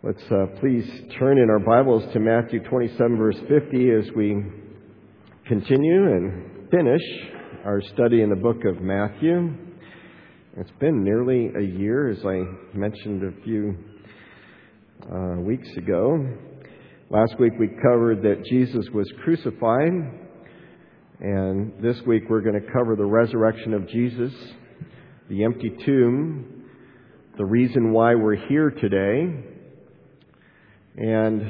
Let's please turn in our Bibles to Matthew 27, verse 50, as we continue and finish our study in the book of Matthew. It's been nearly a year, as I mentioned a few weeks ago. Last week we covered that Jesus was crucified, and this week we're going to cover the resurrection of Jesus, the empty tomb, the reason why we're here today. And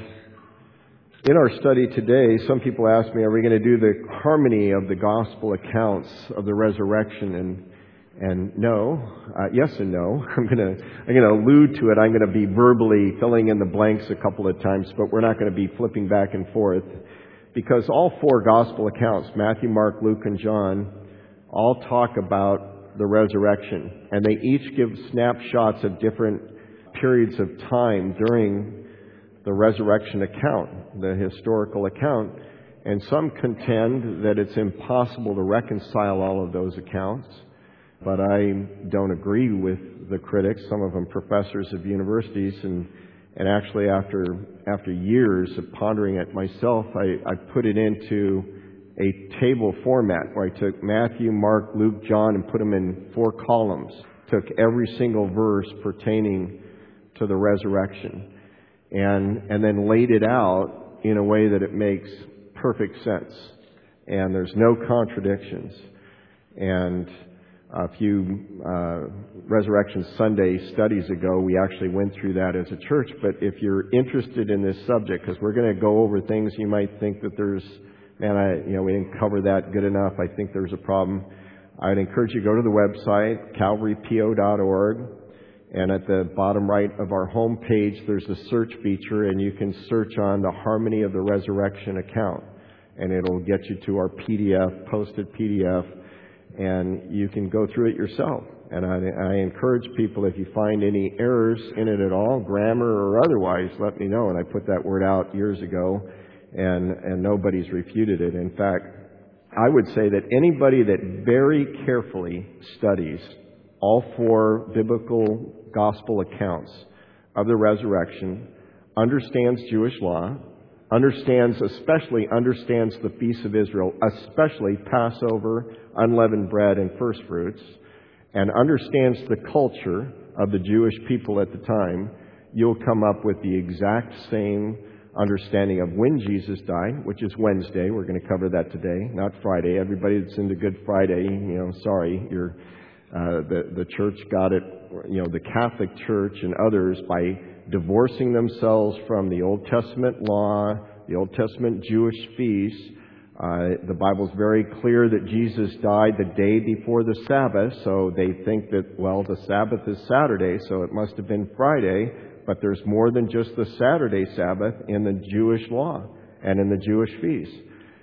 in our study today, some people ask me, are we going to do the harmony of the gospel accounts of the resurrection? And no, yes and no. I'm going to allude to it. I'm going to be verbally filling in the blanks a couple of times, but we're not going to be flipping back and forth, because all four gospel accounts, Matthew, Mark, Luke, and John, all talk about the resurrection, and they each give snapshots of different periods of time during the resurrection account, the historical account. And some contend that it's impossible to reconcile all of those accounts. But I don't agree with the critics, some of them professors of universities. And actually after years of pondering it myself, I put it into a table format where I took Matthew, Mark, Luke, John, and put them in 4 columns. Took every single verse pertaining to the resurrection. And then laid it out in a way that it makes perfect sense. And there's no contradictions. And a few Resurrection Sunday studies ago, we actually went through that as a church. But if you're interested in this subject, because we're going to go over things you might think that there's, we didn't cover that good enough, I think there's a problem, I'd encourage you to go to the website, calvarypo.org. And at the bottom right of our home page, there's a search feature, and you can search on the Harmony of the Resurrection account. And it'll get you to our PDF, posted PDF, and you can go through it yourself. And I encourage people, if you find any errors in it at all, grammar or otherwise, let me know. And I put that word out years ago, and nobody's refuted it. In fact, I would say that anybody that very carefully studies all 4 biblical gospel accounts of the resurrection, understands Jewish law, understands the feasts of Israel, especially Passover, unleavened bread, and first fruits, and understands the culture of the Jewish people at the time, you'll come up with the exact same understanding of when Jesus died, which is Wednesday. We're going to cover that today, not Friday. Everybody that's into Good Friday, sorry, you're the church got it, the Catholic Church and others, by divorcing themselves from the Old Testament law, the Old Testament Jewish feasts. The Bible's very clear that Jesus died the day before the Sabbath, so they think that, the Sabbath is Saturday, so it must have been Friday, but there's more than just the Saturday Sabbath in the Jewish law and in the Jewish feasts.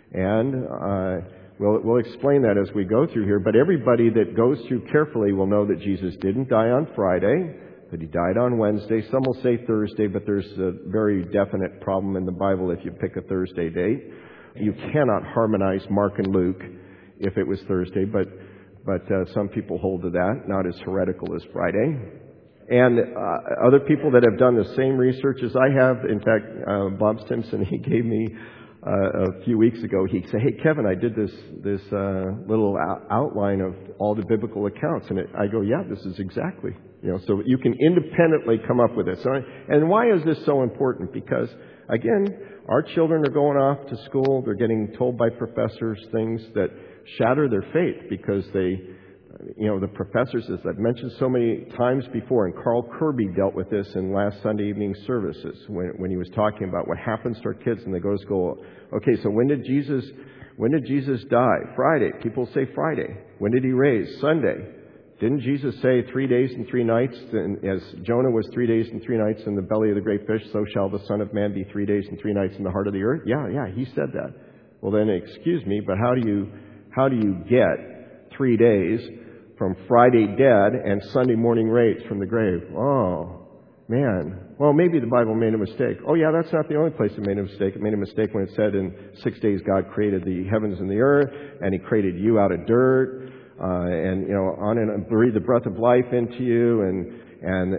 And We'll explain that as we go through here, but everybody that goes through carefully will know that Jesus didn't die on Friday, that He died on Wednesday. Some will say Thursday, but there's a very definite problem in the Bible if you pick a Thursday date. You cannot harmonize Mark and Luke if it was Thursday, but some people hold to that, not as heretical as Friday. And other people that have done the same research as I have, in fact, Bob Stimson, he gave me a few weeks ago, he said, "Hey, Kevin, I did this little outline of all the biblical accounts." And I go, "Yeah, this is exactly." So you can independently come up with this. And why is this so important? Because, again, our children are going off to school. They're getting told by professors things that shatter their faith because the professors, as I've mentioned so many times before, and Carl Kirby dealt with this in last Sunday evening services when he was talking about what happens to our kids when they go to school. Okay, so when did Jesus die? Friday. People say Friday. When did He raise? Sunday. Didn't Jesus say 3 days and 3 nights? And as Jonah was 3 days and 3 nights in the belly of the great fish, so shall the Son of Man be 3 days and 3 nights in the heart of the earth? Yeah, He said that. Well then, excuse me, but how do you get 3 days from Friday dead and Sunday morning raised from the grave? Oh, man. Well, maybe the Bible made a mistake. Oh, yeah, that's not the only place it made a mistake. It made a mistake when it said in 6 days God created the heavens and the earth, and He created you out of dirt, and on and breathed the breath of life into you, And,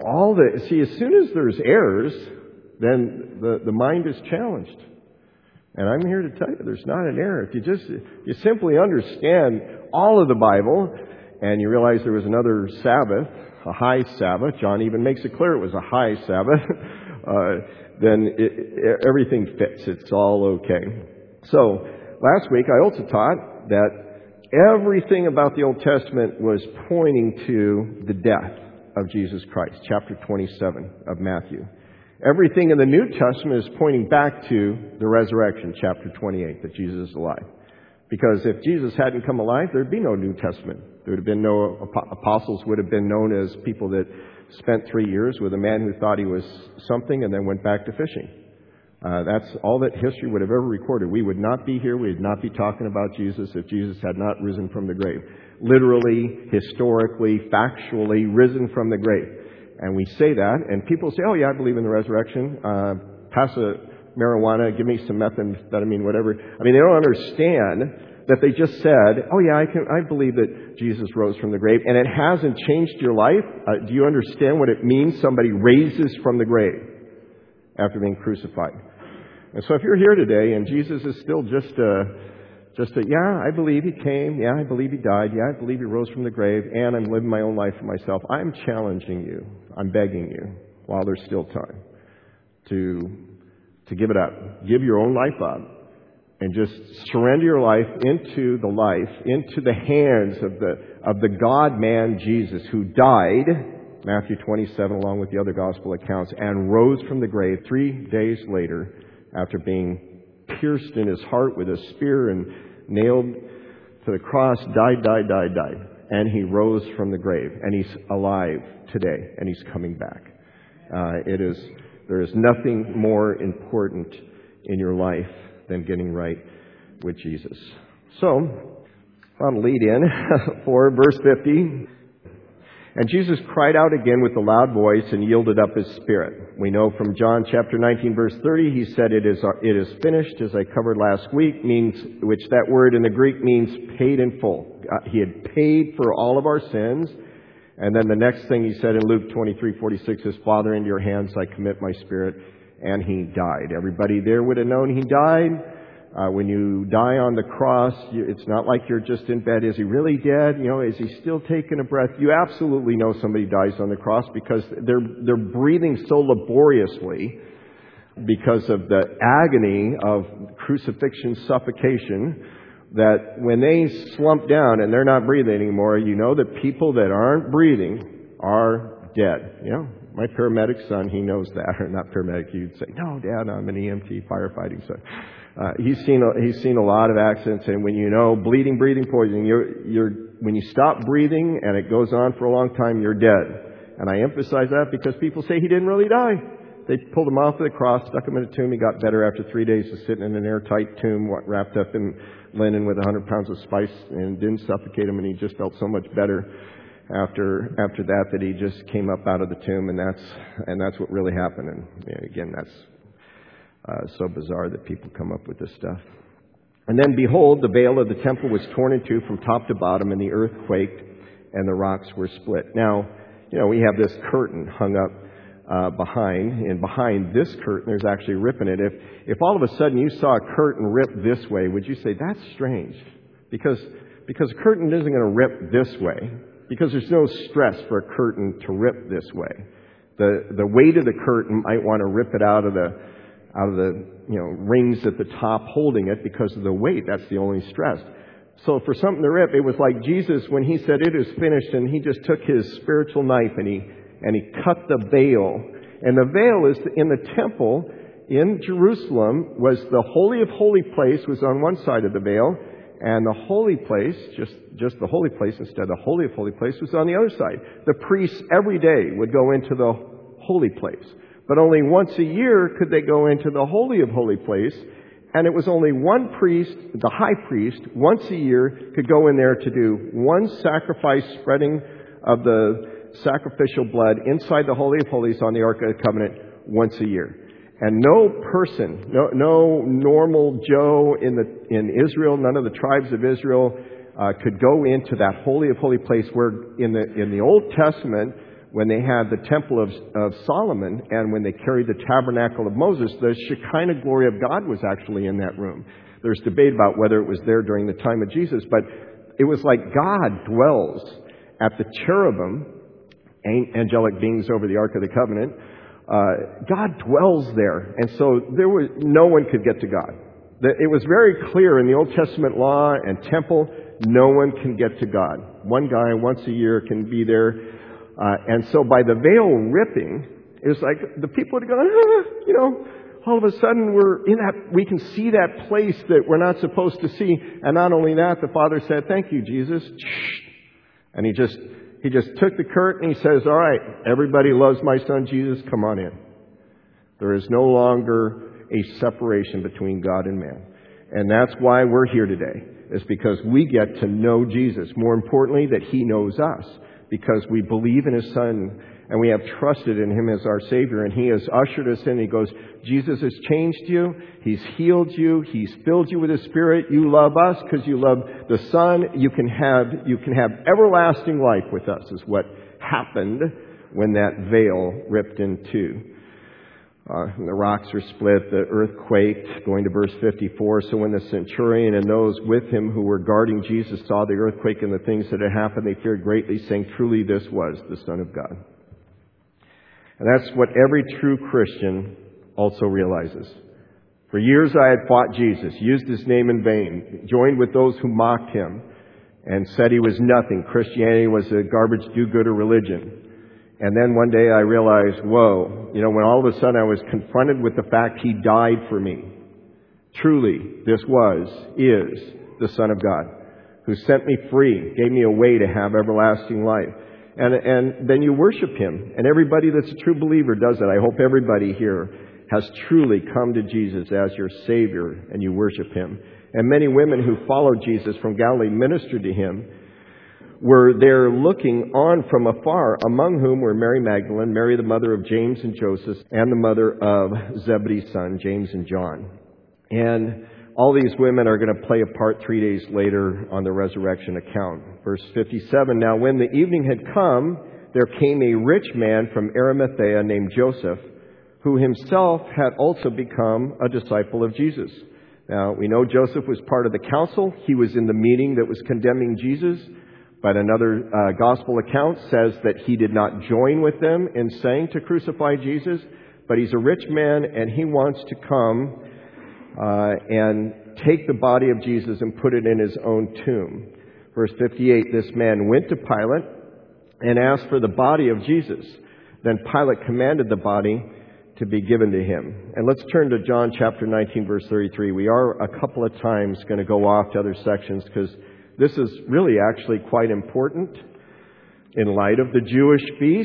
as soon as there's errors, then the mind is challenged. And I'm here to tell you, there's not an error. If you simply understand all of the Bible, and you realize there was another Sabbath, a high Sabbath, John even makes it clear it was a high Sabbath, then everything fits. It's all okay. So, last week I also taught that everything about the Old Testament was pointing to the death of Jesus Christ, chapter 27 of Matthew. Everything in the New Testament is pointing back to the resurrection, chapter 28, that Jesus is alive. Because if Jesus hadn't come alive, there'd be no New Testament. There would have been no apostles, would have been known as people that spent 3 years with a man who thought he was something and then went back to fishing. That's all that history would have ever recorded. We would not be here. We would not be talking about Jesus if Jesus had not risen from the grave. Literally, historically, factually, risen from the grave. And we say that, and people say, oh yeah, I believe in the resurrection. Pass a marijuana, give me some methamphetamine, whatever. I mean, they don't understand that they just said, oh yeah, I believe that Jesus rose from the grave, and it hasn't changed your life. Do you understand what it means somebody raises from the grave after being crucified? And so if you're here today and Jesus is still just a, yeah, I believe he came, yeah, I believe he died, yeah, I believe he rose from the grave, and I'm living my own life for myself, I'm challenging you, I'm begging you, while there's still time, to give it up. Give your own life up and just surrender your life into the hands of the God-man Jesus, who died, Matthew 27, along with the other gospel accounts, and rose from the grave 3 days later after being pierced in his heart with a spear and nailed to the cross, died. And he rose from the grave. And he's alive today. And he's coming back. There is nothing more important in your life than getting right with Jesus. So, I'll lead in for verse 50. And Jesus cried out again with a loud voice and yielded up his spirit. We know from John chapter 19, verse 30, he said, it is finished, as I covered last week, which that word in the Greek means paid in full. He had paid for all of our sins. And then the next thing he said in Luke 23:46 is, Father, into your hands I commit my spirit. And he died. Everybody there would have known he died. When you die on the cross, it's not like you're just in bed. Is he really dead? Is he still taking a breath? You absolutely know somebody dies on the cross because they're breathing so laboriously because of the agony of crucifixion, suffocation, that when they slump down and they're not breathing anymore, you know that people that aren't breathing are dead. My paramedic son, he knows that. Or not paramedic, you'd say, no, Dad, I'm an EMT firefighting son. He's seen a lot of accidents, and when you know bleeding, breathing, poisoning, when you stop breathing and it goes on for a long time, you're dead. And I emphasize that because people say he didn't really die. They pulled him off of the cross, stuck him in a tomb. He got better after 3 days of sitting in an airtight tomb, wrapped up in linen with 100 pounds of spice, and didn't suffocate him, and he just felt so much better after that he just came up out of the tomb, and that's what really happened. And again, that's so bizarre that people come up with this stuff. And then behold, the veil of the temple was torn in two from top to bottom, and the earth quaked, and the rocks were split. Now, we have this curtain hung up behind, and behind this curtain there's actually a rip in it. If all of a sudden you saw a curtain rip this way, would you say that's strange? Because a curtain isn't going to rip this way, because there's no stress for a curtain to rip this way. The weight of the curtain might want to rip it out of the rings at the top holding it because of the weight. That's the only stress. So for something to rip, it was like Jesus when he said it is finished, and he just took his spiritual knife and he cut the veil. And the veil is in the temple in Jerusalem was the Holy of Holy Place was on one side of the veil, and the holy place, just the holy place instead of the Holy of Holy Place, was on the other side. The priests every day would go into the holy place. But only once a year could they go into the Holy of Holy Place. And it was only one priest, the high priest, once a year could go in there to do one sacrifice, spreading of the sacrificial blood inside the Holy of Holies on the Ark of the Covenant once a year. And no person, no normal Joe in Israel, none of the tribes of Israel could go into that Holy of Holy Place where in the Old Testament, when they had the Temple of Solomon and when they carried the Tabernacle of Moses, the Shekinah glory of God was actually in that room. There's debate about whether it was there during the time of Jesus, but it was like God dwells at the cherubim, angelic beings over the Ark of the Covenant. God dwells there, and so no one could get to God. It was very clear in the Old Testament law and temple, no one can get to God. One guy once a year can be there. And so by the veil ripping, it was like the people would go, all of a sudden we can see that place that we're not supposed to see. And not only that, the Father said, "Thank you, Jesus." And he just took the curtain and he says, "All right, everybody loves my son Jesus, come on in." There is no longer a separation between God and man. And that's why we're here today, is because we get to know Jesus. More importantly, that he knows us, because we believe in his Son and we have trusted in him as our Savior. And he has ushered us in. He goes, Jesus has changed you. He's healed you. He's filled you with his Spirit. You love us because you love the Son. You can have everlasting life with us, is what happened when that veil ripped in two. The rocks were split, the earth quaked, going to verse 54. So when the centurion and those with him who were guarding Jesus saw the earthquake and the things that had happened, they feared greatly, saying, "Truly this was the Son of God." And that's what every true Christian also realizes. For years I had fought Jesus, used his name in vain, joined with those who mocked him, and said he was nothing. Christianity was a garbage do-gooder religion. And then one day I realized, whoa, when all of a sudden I was confronted with the fact he died for me. Truly, this is the Son of God, who set me free, gave me a way to have everlasting life. And then you worship him. And everybody that's a true believer does it. I hope everybody here has truly come to Jesus as your Savior, and you worship him. And many women who followed Jesus from Galilee ministered to him, were there looking on from afar, among whom were Mary Magdalene, Mary the mother of James and Joseph, and the mother of Zebedee's son, James and John. And all these women are going to play a part 3 days later on the resurrection account. Verse 57, now when the evening had come, there came a rich man from Arimathea named Joseph, who himself had also become a disciple of Jesus. Now, we know Joseph was part of the council. He was in the meeting that was condemning Jesus. But another gospel account says that he did not join with them in saying to crucify Jesus. But he's a rich man, and he wants to come and take the body of Jesus and put it in his own tomb. Verse 58, this man went to Pilate and asked for the body of Jesus. Then Pilate commanded the body to be given to him. And let's turn to John chapter 19, verse 33. We are a couple of times going to go off to other sections because this is really actually quite important in light of the Jewish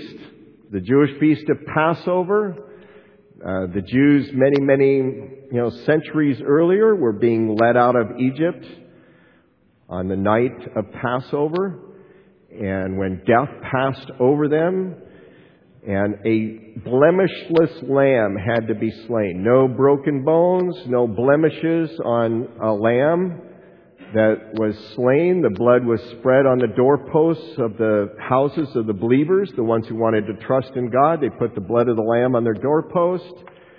feast of Passover. The Jews many centuries earlier were being led out of Egypt on the night of Passover, and when death passed over them, and a blemishless lamb had to be slain. No broken bones, no blemishes on a lamb that was slain. The blood was spread on the doorposts of the houses of the believers, the ones who wanted to trust in God. They put the blood of the lamb on their doorpost,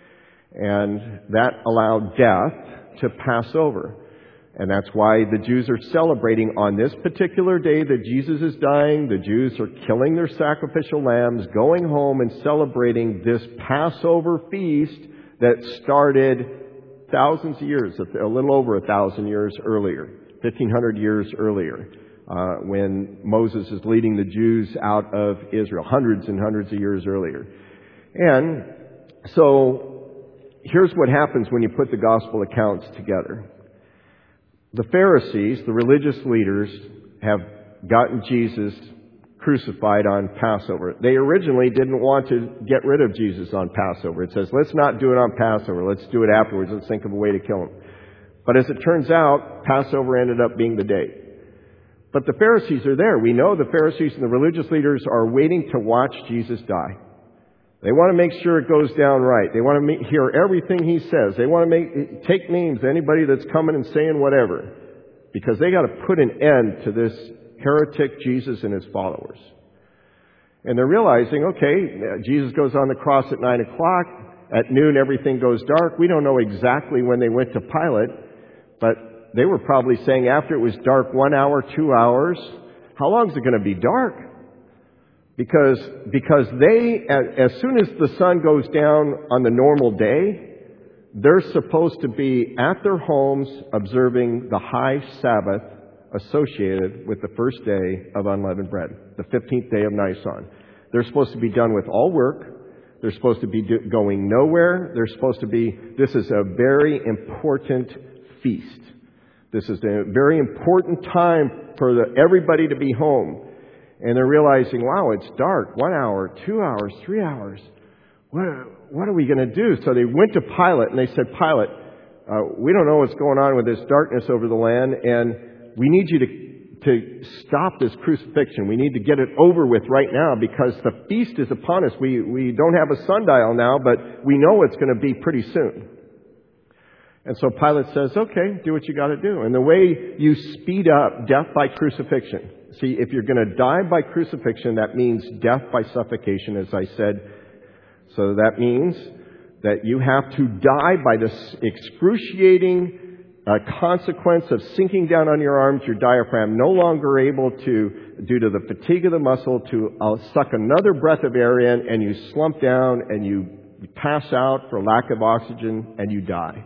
and that allowed death to pass over. And that's why the Jews are celebrating on this particular day that Jesus is dying. The Jews are killing their sacrificial lambs, going home and celebrating this Passover feast that started thousands of years, a little over 1,000 years earlier, 1,500 years earlier, when Moses is leading the Jews out of Israel, hundreds and hundreds of years earlier. And so here's what happens when you put the gospel accounts together. The Pharisees, the religious leaders, have gotten Jesus crucified on Passover. They originally didn't want to get rid of Jesus on Passover. It says, let's not do it on Passover. Let's do it afterwards. Let's think of a way to kill him. But as it turns out, Passover ended up being the date. But the Pharisees are there. We know the Pharisees and the religious leaders are waiting to watch Jesus die. They want to make sure it goes down right. They want to hear everything he says. They want to take names to anybody that's coming and saying whatever, because they got to put an end to this heretic Jesus and his followers. And they're realizing, okay, Jesus goes on the cross at 9 o'clock. At noon, everything goes dark. We don't know exactly when they went to Pilate, but they were probably saying after it was dark 1 hour, 2 hours, how long is it going to be dark? Because they, as soon as the sun goes down on the normal day, they're supposed to be at their homes observing the high Sabbath associated with the first day of unleavened bread, the 15th day of Nisan. They're supposed to be done with all work. They're supposed to be going nowhere. This is a very important feast. This is a very important time for everybody to be home. And they're realizing, wow, it's dark. 1 hour, 2 hours, 3 hours. What are we going to do? So they went to Pilate and they said, Pilate, we don't know what's going on with this darkness over the land, and we need you to stop this crucifixion. We need to get it over with right now because the feast is upon us. We don't have a sundial now, but we know it's going to be pretty soon. And so Pilate says, okay, do what you got to do. And the way you speed up death by crucifixion. See, if you're going to die by crucifixion, that means death by suffocation, as I said. So that means that you have to die by this excruciating consequence of sinking down on your arms, your diaphragm, no longer able to, due to the fatigue of the muscle, to suck another breath of air in, and you slump down and you pass out for lack of oxygen and you die.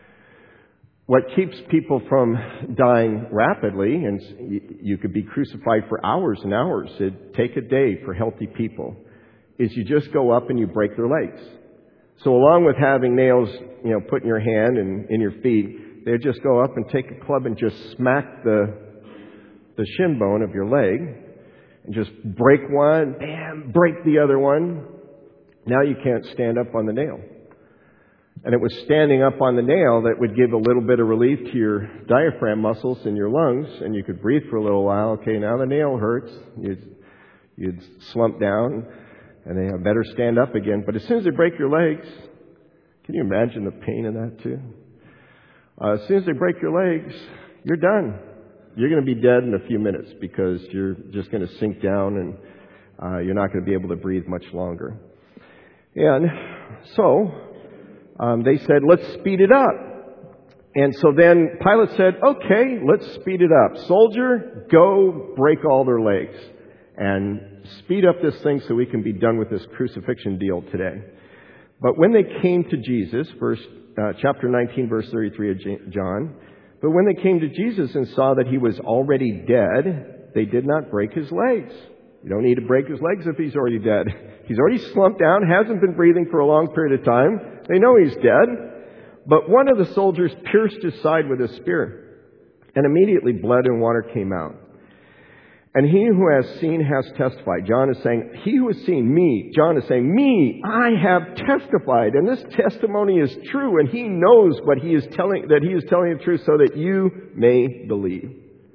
What keeps people from dying rapidly, and you could be crucified for hours and hours, it'd take a day for healthy people, is you just go up and you break their legs. So along with having nails, put in your hand and in your feet, they just go up and take a club and just smack the shin bone of your leg and just break one, bam, break the other one. Now you can't stand up on the nail. And it was standing up on the nail that would give a little bit of relief to your diaphragm muscles in your lungs, and you could breathe for a little while. Okay, now the nail hurts. You'd slump down, and they better stand up again. But as soon as they break your legs, can you imagine the pain in that too? As soon as they break your legs, you're done. You're going to be dead in a few minutes because you're just going to sink down and you're not going to be able to breathe much longer. And so they said, let's speed it up. And so then Pilate said, okay, let's speed it up. Soldier, go break all their legs and speed up this thing so we can be done with this crucifixion deal today. But when they came to Jesus, chapter 19, verse 33 of John, but when they came to Jesus and saw that he was already dead, they did not break his legs. You don't need to break his legs if he's already dead. He's already slumped down, hasn't been breathing for a long period of time. They know he's dead. But one of the soldiers pierced his side with a spear, and immediately blood and water came out. And he who has seen has testified. John is saying, he who has seen me, John is saying, me, I have testified. And this testimony is true, and he knows what he is telling, that he is telling the truth so that you may believe.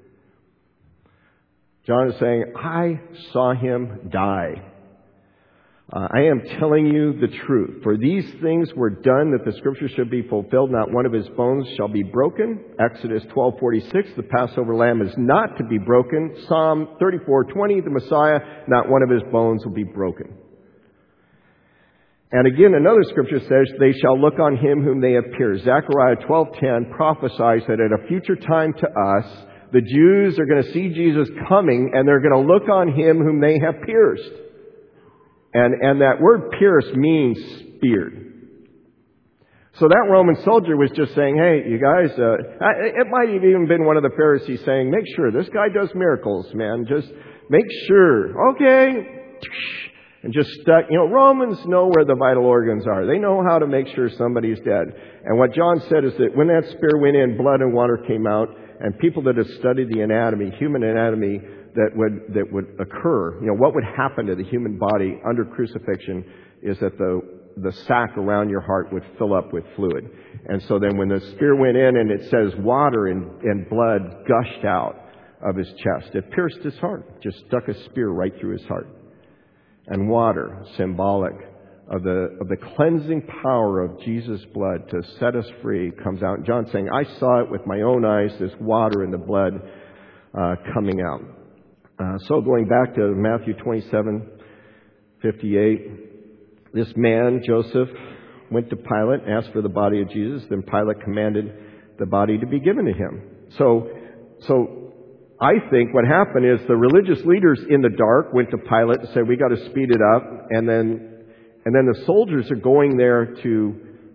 John is saying, I saw him die. I am telling you the truth. For these things were done that the scripture should be fulfilled. Not one of his bones shall be broken. Exodus 12:46, the Passover lamb is not to be broken. Psalm 34:20, the Messiah, not one of his bones will be broken. And again, another scripture says, they shall look on him whom they have pierced. Zechariah 12:10 prophesies that at a future time to us, the Jews are going to see Jesus coming and they're going to look on him whom they have pierced. And that word pierced means speared. So that Roman soldier was just saying, hey, you guys, it might have even been one of the Pharisees saying, make sure this guy does miracles, man. Just make sure. Okay. And just stuck. Romans know where the vital organs are. They know how to make sure somebody's dead. And what John said is that when that spear went in, blood and water came out. And people that have studied the anatomy, human anatomy, that would occur, what would happen to the human body under crucifixion is that the sac around your heart would fill up with fluid. And so then when the spear went in and it says water and blood gushed out of his chest, it pierced his heart, just stuck a spear right through his heart. And water, symbolic of the cleansing power of Jesus' blood to set us free, comes out. And John's saying, I saw it with my own eyes, this water and the blood coming out. So going back to Matthew 27, 58, this man, Joseph, went to Pilate and asked for the body of Jesus. Then Pilate commanded the body to be given to him. So I think what happened is the religious leaders in the dark went to Pilate and said, we got to speed it up. And then the soldiers are going there to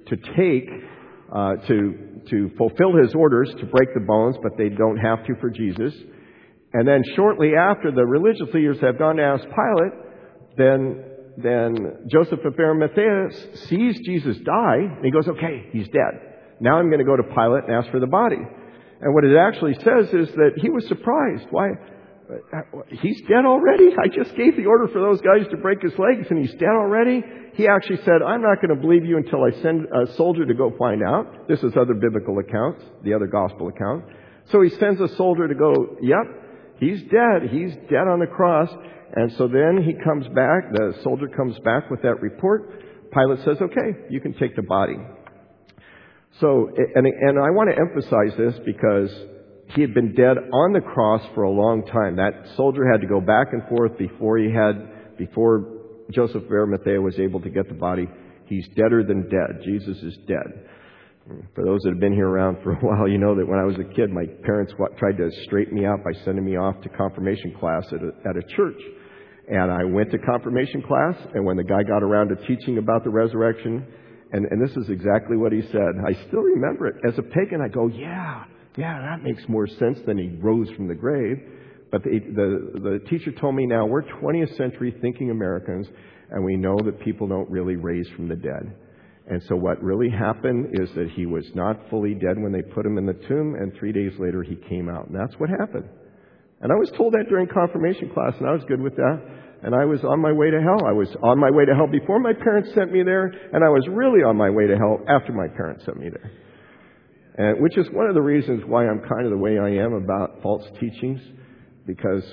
fulfill his orders to break the bones, but they don't have to for Jesus. And then shortly after the religious leaders have gone to ask Pilate, then Joseph of Arimathea sees Jesus die, and he goes, okay, he's dead. Now I'm going to go to Pilate and ask for the body. And what it actually says is that he was surprised. Why? He's dead already? I just gave the order for those guys to break his legs, and he's dead already? He actually said, I'm not going to believe you until I send a soldier to go find out. This is other biblical accounts, the other gospel account. So he sends a soldier to go, yep, he's dead. He's dead on the cross. And so then he comes back, the soldier comes back with that report. Pilate says, okay, you can take the body. So, and I want to emphasize this because he had been dead on the cross for a long time. That soldier had to go back and forth before Joseph of Arimathea was able to get the body. He's deader than dead. Jesus is dead. For those that have been here around for a while, you know that when I was a kid, my parents tried to straighten me out by sending me off to confirmation class at a church. And I went to confirmation class, and when the guy got around to teaching about the resurrection, and this is exactly what he said. I still remember it. As a pagan, I go, yeah, that makes more sense than he rose from the grave. But the teacher told me now, we're 20th century thinking Americans, and we know that people don't really raise from the dead. And so what really happened is that he was not fully dead when they put him in the tomb, and 3 days later he came out. And that's what happened. And I was told that during confirmation class, and I was good with that. And I was on my way to hell. I was on my way to hell before my parents sent me there, and I was really on my way to hell after my parents sent me there. And which is one of the reasons why I'm kind of the way I am about false teachings, because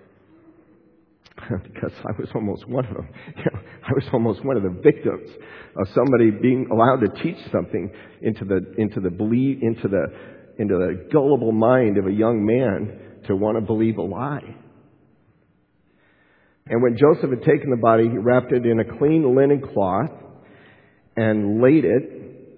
I was almost one of them. I was almost one of the victims of somebody being allowed to teach something into the gullible mind of a young man to want to believe a lie. And when Joseph had taken the body, he wrapped it in a clean linen cloth and laid it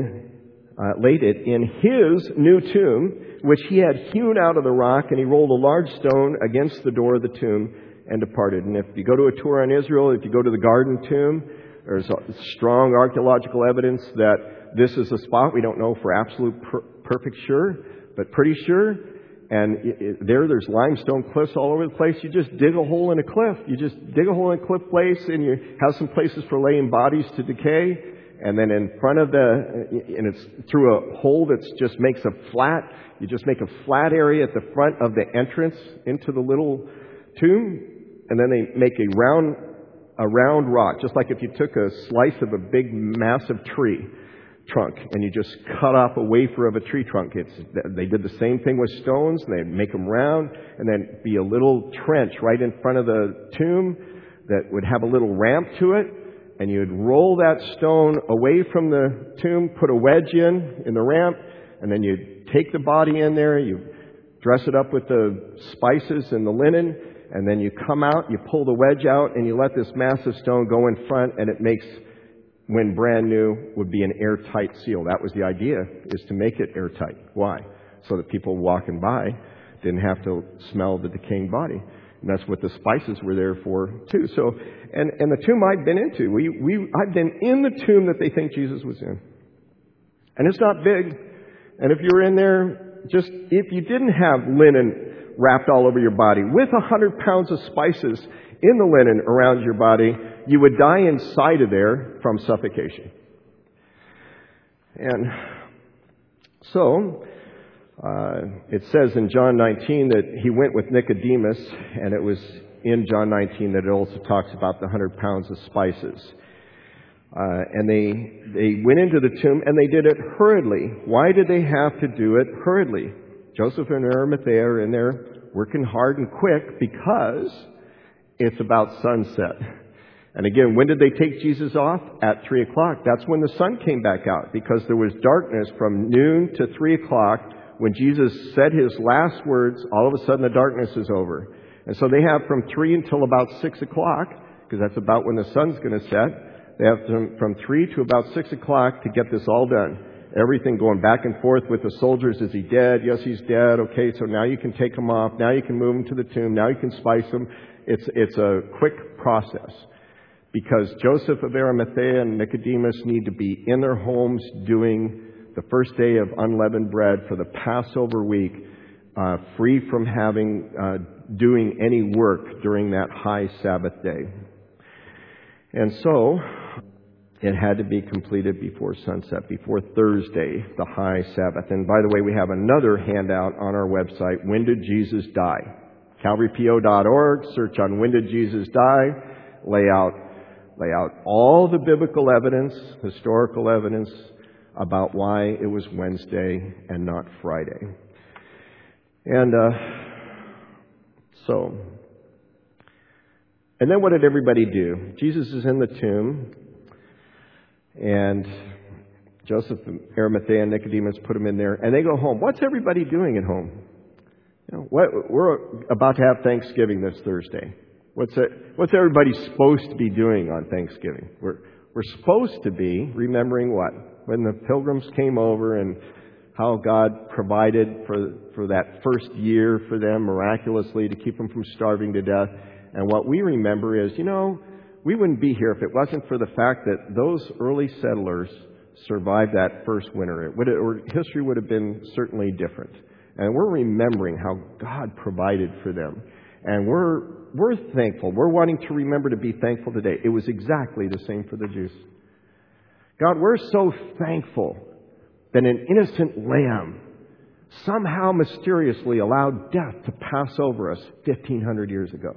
in his new tomb, which he had hewn out of the rock, and he rolled a large stone against the door of the tomb and departed. And if you go to a tour on Israel, if you go to the Garden Tomb, there's strong archaeological evidence that this is the spot. We don't know for absolute perfect sure, but pretty sure. And there's limestone cliffs all over the place. You just dig a hole in a cliff. You just dig a hole in a cliff place, and you have some places for laying bodies to decay. And then in front of and it's through a hole that just makes a flat. You just make a flat area at the front of the entrance into the little tomb. And then they make a round rock, just like if you took a slice of a big, massive tree trunk and you just cut off a wafer of a tree trunk. They did the same thing with stones. They'd make them round, and then be a little trench right in front of the tomb that would have a little ramp to it, and you'd roll that stone away from the tomb, put a wedge in the ramp, and then you'd take the body in there, you dress it up with the spices and the linen, and then you come out, you pull the wedge out, and you let this massive stone go in front, and it makes, when brand new, would be an airtight seal. That was the idea, is to make it airtight. Why? So that people walking by didn't have to smell the decaying body. And that's what the spices were there for, too. So, and the tomb I've been into, I've been in the tomb that they think Jesus was in. And it's not big. And if you're in there, just, if you didn't have linen wrapped all over your body, with 100 pounds of spices in the linen around your body, you would die inside of there from suffocation. And so, it says in John 19 that he went with Nicodemus, and it was in John 19 that it also talks about the 100 pounds of spices. And they went into the tomb, and they did it hurriedly. Why did they have to do it hurriedly? Joseph and Arimathea are in there working hard and quick because it's about sunset. And again, when did they take Jesus off? At 3 o'clock. That's when the sun came back out, because there was darkness from noon to 3 o'clock. When Jesus said his last words, all of a sudden the darkness is over. And so they have from 3 until about 6 o'clock, because that's about when the sun's going to set. They have from 3 to about 6 o'clock to get this all done. Everything going back and forth with the soldiers. Is he dead? Yes, he's dead. Okay, so now you can take him off. Now you can move him to the tomb. Now you can spice him. It's a quick process, because Joseph of Arimathea and Nicodemus need to be in their homes doing the first day of unleavened bread for the Passover week, free from doing any work during that high Sabbath day. And so it had to be completed before sunset, before Thursday, the high Sabbath. And by the way, we have another handout on our website, When Did Jesus Die? CalvaryPO.org, search on When Did Jesus Die? Lay out all the biblical evidence, historical evidence about why it was Wednesday and not Friday. And and then what did everybody do? Jesus is in the tomb, and Joseph of Arimathea and Nicodemus put him in there, and they go home. What's everybody doing at home? We're about to have Thanksgiving this Thursday. What's everybody supposed to be doing on Thanksgiving? We're supposed to be remembering what? When the pilgrims came over and how God provided for that first year for them miraculously to keep them from starving to death. And what we remember is, we wouldn't be here if it wasn't for the fact that those early settlers survived that first winter. History would have been certainly different. And we're remembering how God provided for them. And we're thankful. We're wanting to remember to be thankful today. It was exactly the same for the Jews. God, we're so thankful that an innocent lamb somehow mysteriously allowed death to pass over us 1,500 years ago.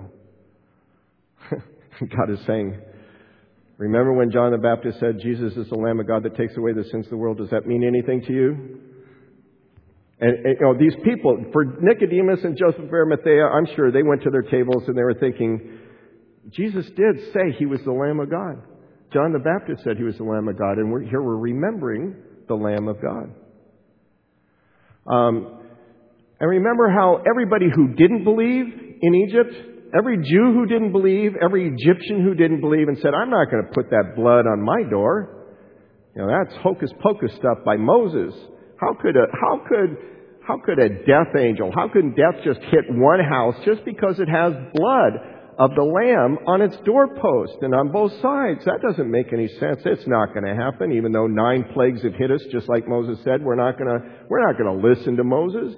God is saying, remember when John the Baptist said, Jesus is the Lamb of God that takes away the sins of the world? Does that mean anything to you? And these people, for Nicodemus and Joseph of Arimathea, I'm sure they went to their tables and they were thinking, Jesus did say he was the Lamb of God. John the Baptist said he was the Lamb of God, and we're remembering the Lamb of God. And remember how everybody who didn't believe in Egypt, every Jew who didn't believe, every Egyptian who didn't believe and said, I'm not going to put that blood on my door. That's hocus pocus stuff by Moses. How could a death angel, how could death just hit one house just because it has blood of the Lamb on its doorpost and on both sides? That doesn't make any sense. It's not going to happen, even though 9 plagues have hit us, just like Moses said. We're not going to listen to Moses.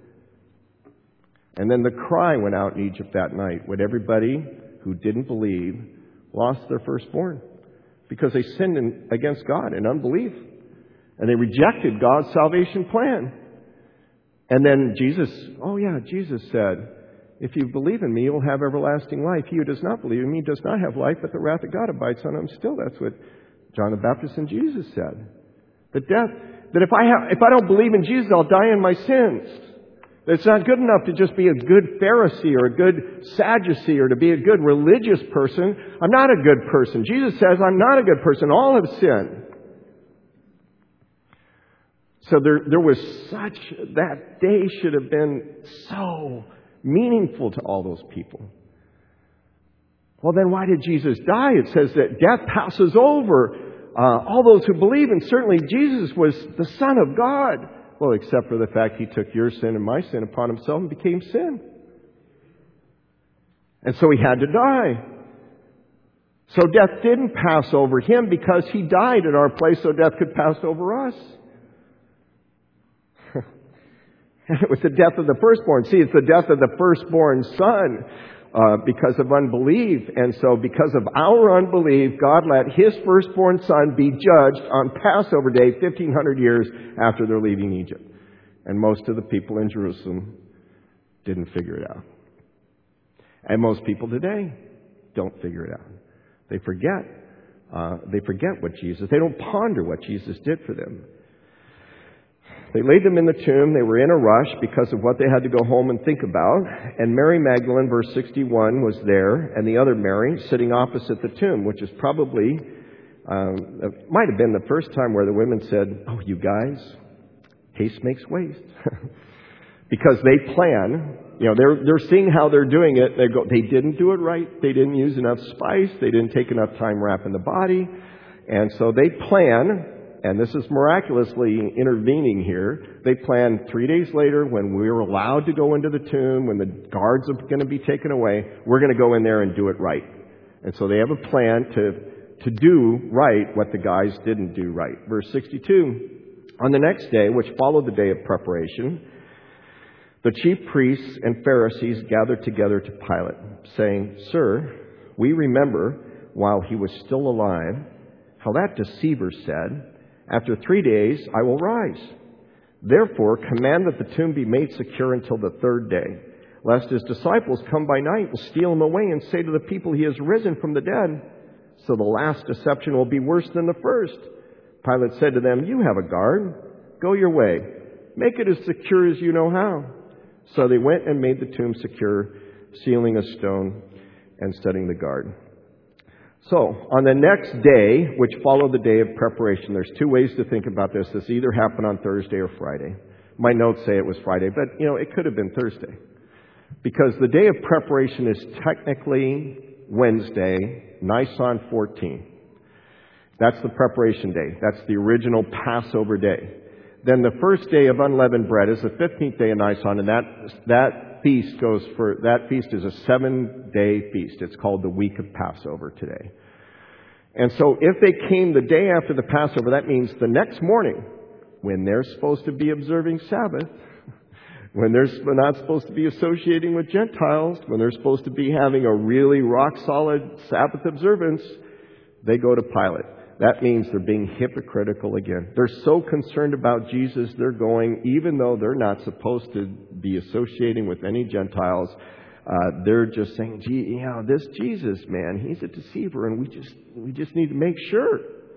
And then the cry went out in Egypt that night when everybody who didn't believe lost their firstborn because they sinned against God in unbelief. And they rejected God's salvation plan. And then Jesus said, if you believe in me, you'll have everlasting life. He who does not believe in me does not have life, but the wrath of God abides on him still. That's what John the Baptist and Jesus said. That if I don't believe in Jesus, I'll die in my sins. That it's not good enough to just be a good Pharisee or a good Sadducee or to be a good religious person. I'm not a good person. Jesus says I'm not a good person. All have sinned. So there was that day should have been so meaningful to all those people. Well, then why did Jesus die? It says that death passes over all those who believe, and certainly Jesus was the Son of God. Well, except for the fact he took your sin and my sin upon himself and became sin. And so he had to die. So death didn't pass over him because he died in our place so death could pass over us. And it was the death of the firstborn. See, it's the death of the firstborn son because of unbelief. And so because of our unbelief, God let his firstborn son be judged on Passover Day 1,500 years after they're leaving Egypt. And most of the people in Jerusalem didn't figure it out. And most people today don't figure it out. They forget. They forget what Jesus... They don't ponder what Jesus did for them. They laid them in the tomb. They were in a rush because of what they had to go home and think about. And Mary Magdalene, verse 61, was there, and the other Mary sitting opposite the tomb, which is probably, might have been the first time where the women said, oh, you guys, haste makes waste. Because they plan They're seeing how they're doing it. They didn't do it right. They didn't use enough spice. They didn't take enough time wrapping the body. And so they plan, and this is miraculously intervening here, they plan 3 days later when we're allowed to go into the tomb, when the guards are going to be taken away, we're going to go in there and do it right. And so they have a plan to do right what the guys didn't do right. Verse 62, on the next day, which followed the day of preparation, the chief priests and Pharisees gathered together to Pilate, saying, Sir, we remember while he was still alive how that deceiver said, After 3 days I will rise. Therefore command that the tomb be made secure until the third day, lest his disciples come by night and steal him away and say to the people, He has risen from the dead. So the last deception will be worse than the first. Pilate said to them, You have a guard. Go your way. Make it as secure as you know how. So they went and made the tomb secure, sealing a stone and setting the guard. So, on the next day, which followed the day of preparation, there's two ways to think about this. This either happened on Thursday or Friday. My notes say it was Friday, but, it could have been Thursday. Because the day of preparation is technically Wednesday, Nisan 14. That's the preparation day. That's the original Passover day. Then the first day of unleavened bread is the 15th day of Nisan, and that feast is a 7-day feast. It's called the week of Passover today. And so if they came the day after the Passover, that means the next morning, when they're supposed to be observing Sabbath, when they're not supposed to be associating with Gentiles, when they're supposed to be having a really rock-solid Sabbath observance, they go to Pilate. That means they're being hypocritical again. They're so concerned about Jesus, they're going, even though they're not supposed to be associating with any Gentiles, they're just saying, this Jesus, man, he's a deceiver, and we just need to make sure.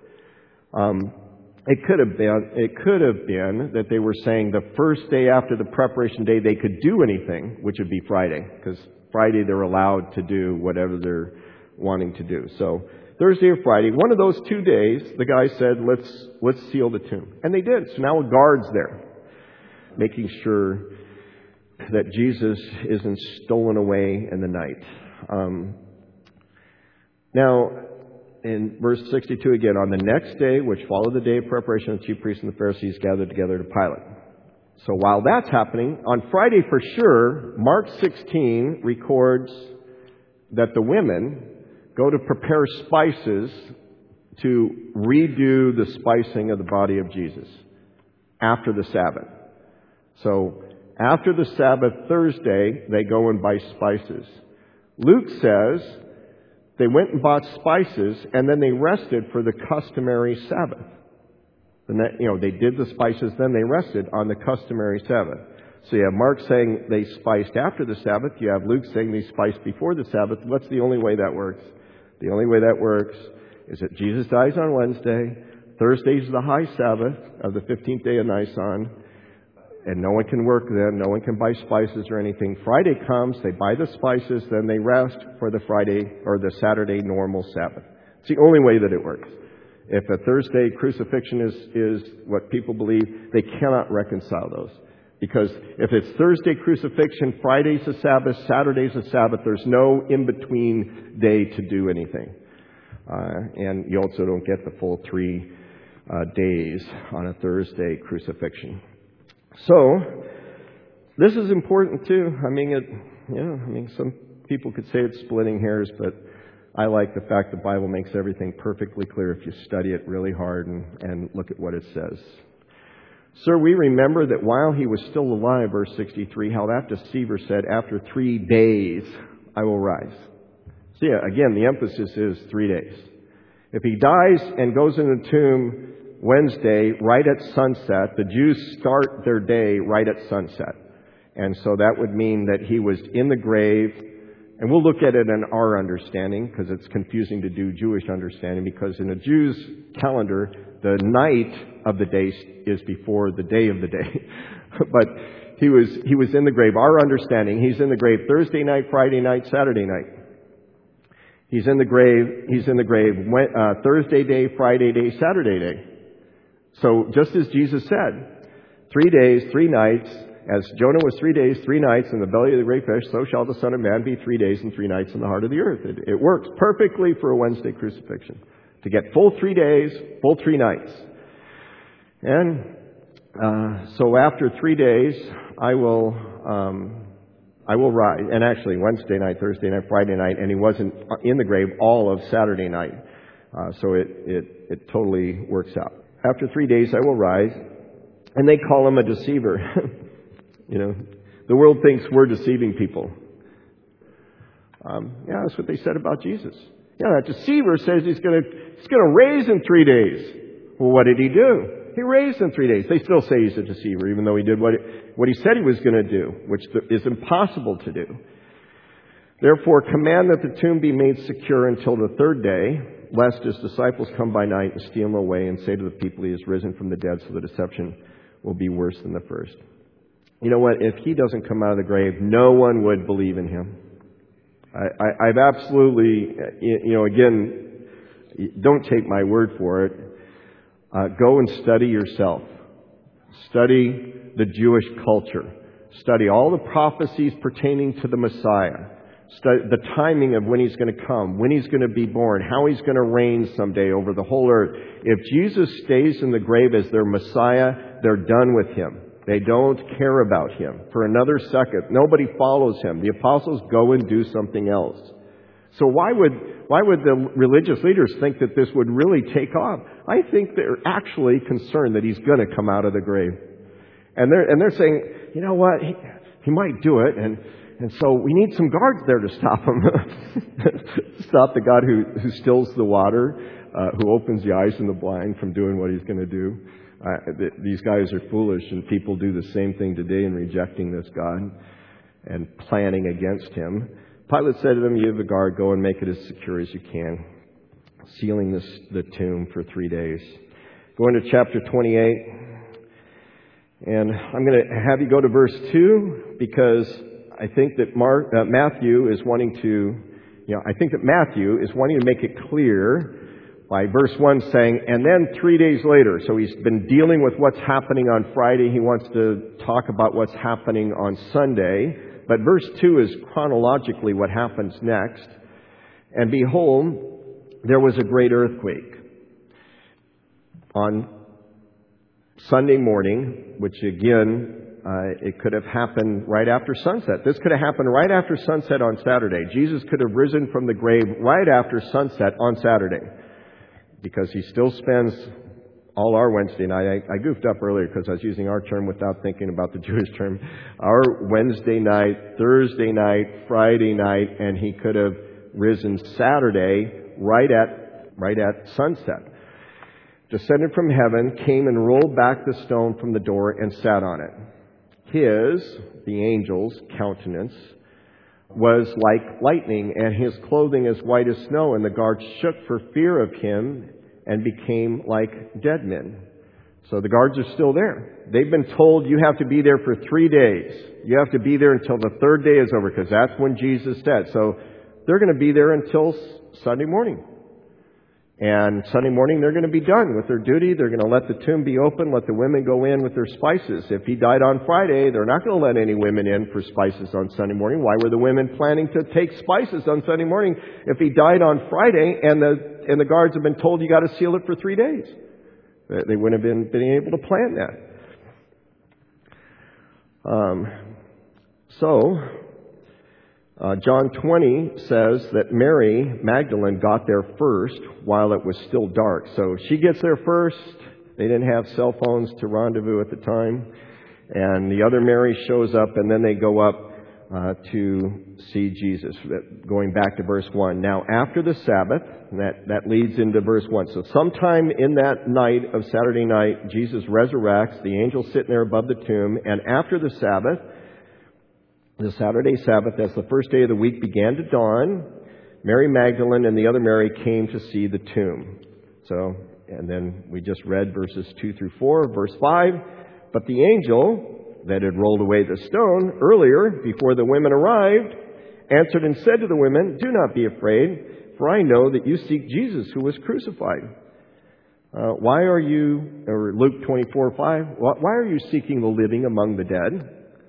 It could have been that they were saying the first day after the preparation day they could do anything, which would be Friday, because Friday they're allowed to do whatever they're wanting to do. So Thursday or Friday, one of those 2 days, the guy said, let's seal the tomb. And they did. So now a guard's there, making sure that Jesus isn't stolen away in the night. Now, in verse 62 again, on the next day, which followed the day of preparation, the chief priests and the Pharisees gathered together to Pilate. So while that's happening, on Friday for sure, Mark 16 records that the women go to prepare spices to redo the spicing of the body of Jesus after the Sabbath. So after the Sabbath Thursday, they go and buy spices. Luke says they went and bought spices and then they rested for the customary Sabbath. And that, they did the spices, then they rested on the customary Sabbath. So you have Mark saying they spiced after the Sabbath. You have Luke saying they spiced before the Sabbath. What's the only way that works? The only way that works is that Jesus dies on Wednesday. Thursday is the high Sabbath of the 15th day of Nisan. And no one can work then. No one can buy spices or anything. Friday comes, they buy the spices, then they rest for the Friday or the Saturday normal Sabbath. It's the only way that it works. If a Thursday crucifixion is what people believe, they cannot reconcile those. Because if it's Thursday crucifixion, Friday's a Sabbath, Saturday's a Sabbath, there's no in-between day to do anything. And you also don't get the full 3 days on a Thursday crucifixion. So, this is important too. Some people could say it's splitting hairs, but I like the fact the Bible makes everything perfectly clear if you study it really hard and look at what it says. Sir, we remember that while he was still alive, verse 63, how that deceiver said, After 3 days I will rise. So again, the emphasis is 3 days. If he dies and goes in the tomb Wednesday, right at sunset, the Jews start their day right at sunset. And so that would mean that he was in the grave. And we'll look at it in our understanding, because it's confusing to do Jewish understanding, because in a Jew's calendar, the night of the day is before the day of the day. But he was in the grave. Our understanding, he's in the grave Thursday night, Friday night, Saturday night. He's in the grave Thursday day, Friday day, Saturday day. So just as Jesus said, 3 days, 3 nights, As Jonah was 3 days, 3 nights in the belly of the great fish, so shall the Son of Man be 3 days and 3 nights in the heart of the earth. It works perfectly for a Wednesday crucifixion. To get full 3 days, full 3 nights. And so after 3 days, I will rise. And actually, Wednesday night, Thursday night, Friday night, and he wasn't in the grave all of Saturday night. So it totally works out. After 3 days, I will rise. And they call him a deceiver. The world thinks we're deceiving people. That's what they said about Jesus. That deceiver says he's going to raise in 3 days. Well, what did he do? He raised in 3 days. They still say he's a deceiver, even though he did what he said he was going to do, which is impossible to do. Therefore, command that the tomb be made secure until the 3rd day, lest his disciples come by night and steal him away and say to the people he has risen from the dead, so the deception will be worse than the first. You know what? If he doesn't come out of the grave, no one would believe in him. I've absolutely, again, don't take my word for it. Go and study yourself. Study the Jewish culture. Study all the prophecies pertaining to the Messiah. Study the timing of when he's going to come, when he's going to be born, how he's going to reign someday over the whole earth. If Jesus stays in the grave as their Messiah, they're done with him. They don't care about him for another second. Nobody follows him. The apostles go and do something else. So why would the religious leaders think that this would really take off? I think they're actually concerned that he's going to come out of the grave. And they're saying, you know what, he might do it, and so we need some guards there to stop him. Stop the God who stills the water, who opens the eyes of the blind from doing what he's going to do. These guys are foolish, and people do the same thing today in rejecting this God and planning against him. Pilate said to them, you have a guard, go and make it as secure as you can, sealing the tomb for 3 days. Go into chapter 28, and I'm going to have you go to verse 2, because I think that Matthew is wanting to make it clear by verse 1 saying, and then 3 days later. So he's been dealing with what's happening on Friday. He wants to talk about what's happening on Sunday. But verse 2 is chronologically what happens next. And behold, there was a great earthquake on Sunday morning, which again, it could have happened right after sunset. This could have happened right after sunset on Saturday. Jesus could have risen from the grave right after sunset on Saturday, because he still spends all our Wednesday night. I goofed up earlier because I was using our term without thinking about the Jewish term. Our Wednesday night, Thursday night, Friday night, and he could have risen Saturday right at sunset. Descended from heaven, came and rolled back the stone from the door and sat on it. The angel's countenance was like lightning, and his clothing as white as snow, and the guards shook for fear of him and became like dead men. So the guards are still there. They've been told you have to be there for 3 days. You have to be there until the 3rd day is over, because that's when Jesus said. So they're going to be there until Sunday morning. And Sunday morning, they're going to be done with their duty. They're going to let the tomb be open, let the women go in with their spices. If he died on Friday, they're not going to let any women in for spices on Sunday morning. Why were the women planning to take spices on Sunday morning if he died on Friday and the guards have been told you got to seal it for 3 days? They wouldn't have been able to plan that. John 20 says that Mary Magdalene got there first while it was still dark. So she gets there first. They didn't have cell phones to rendezvous at the time. And the other Mary shows up, and then they go up to see Jesus. Going back to verse 1. Now, after the Sabbath, and that leads into verse 1. So sometime in that night of Saturday night, Jesus resurrects. The angel's sitting there above the tomb. And after the Sabbath, the Saturday Sabbath, as the first day of the week began to dawn, Mary Magdalene and the other Mary came to see the tomb. And then we just read verses 2 through 4, verse 5. But the angel that had rolled away the stone earlier, before the women arrived, answered and said to the women, do not be afraid, for I know that you seek Jesus who was crucified. Why are you, or Luke 24:5, why are you seeking the living among the dead?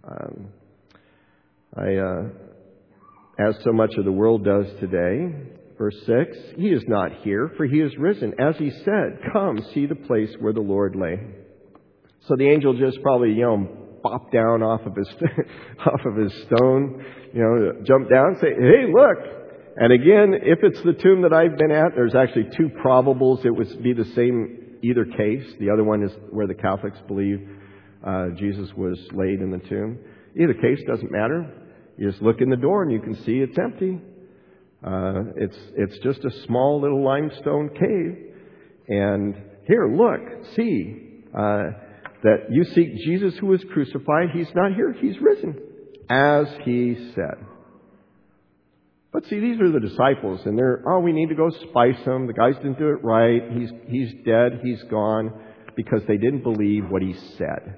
As so much of the world does today, verse 6, He is not here, for He is risen. As He said, come, see the place where the Lord lay. So the angel just probably, bopped down off of his stone, jumped down and say, hey, look. And again, if it's the tomb that I've been at, there's actually two probables. It would be the same either case. The other one is where the Catholics believe Jesus was laid in the tomb. Either case doesn't matter. You just look in the door and you can see it's empty. It's just a small little limestone cave. And here, look, see that you seek Jesus who was crucified. He's not here. He's risen, as He said. But see, these are the disciples, and we need to go spice him. The guys didn't do it right. He's dead. He's gone, because they didn't believe what He said.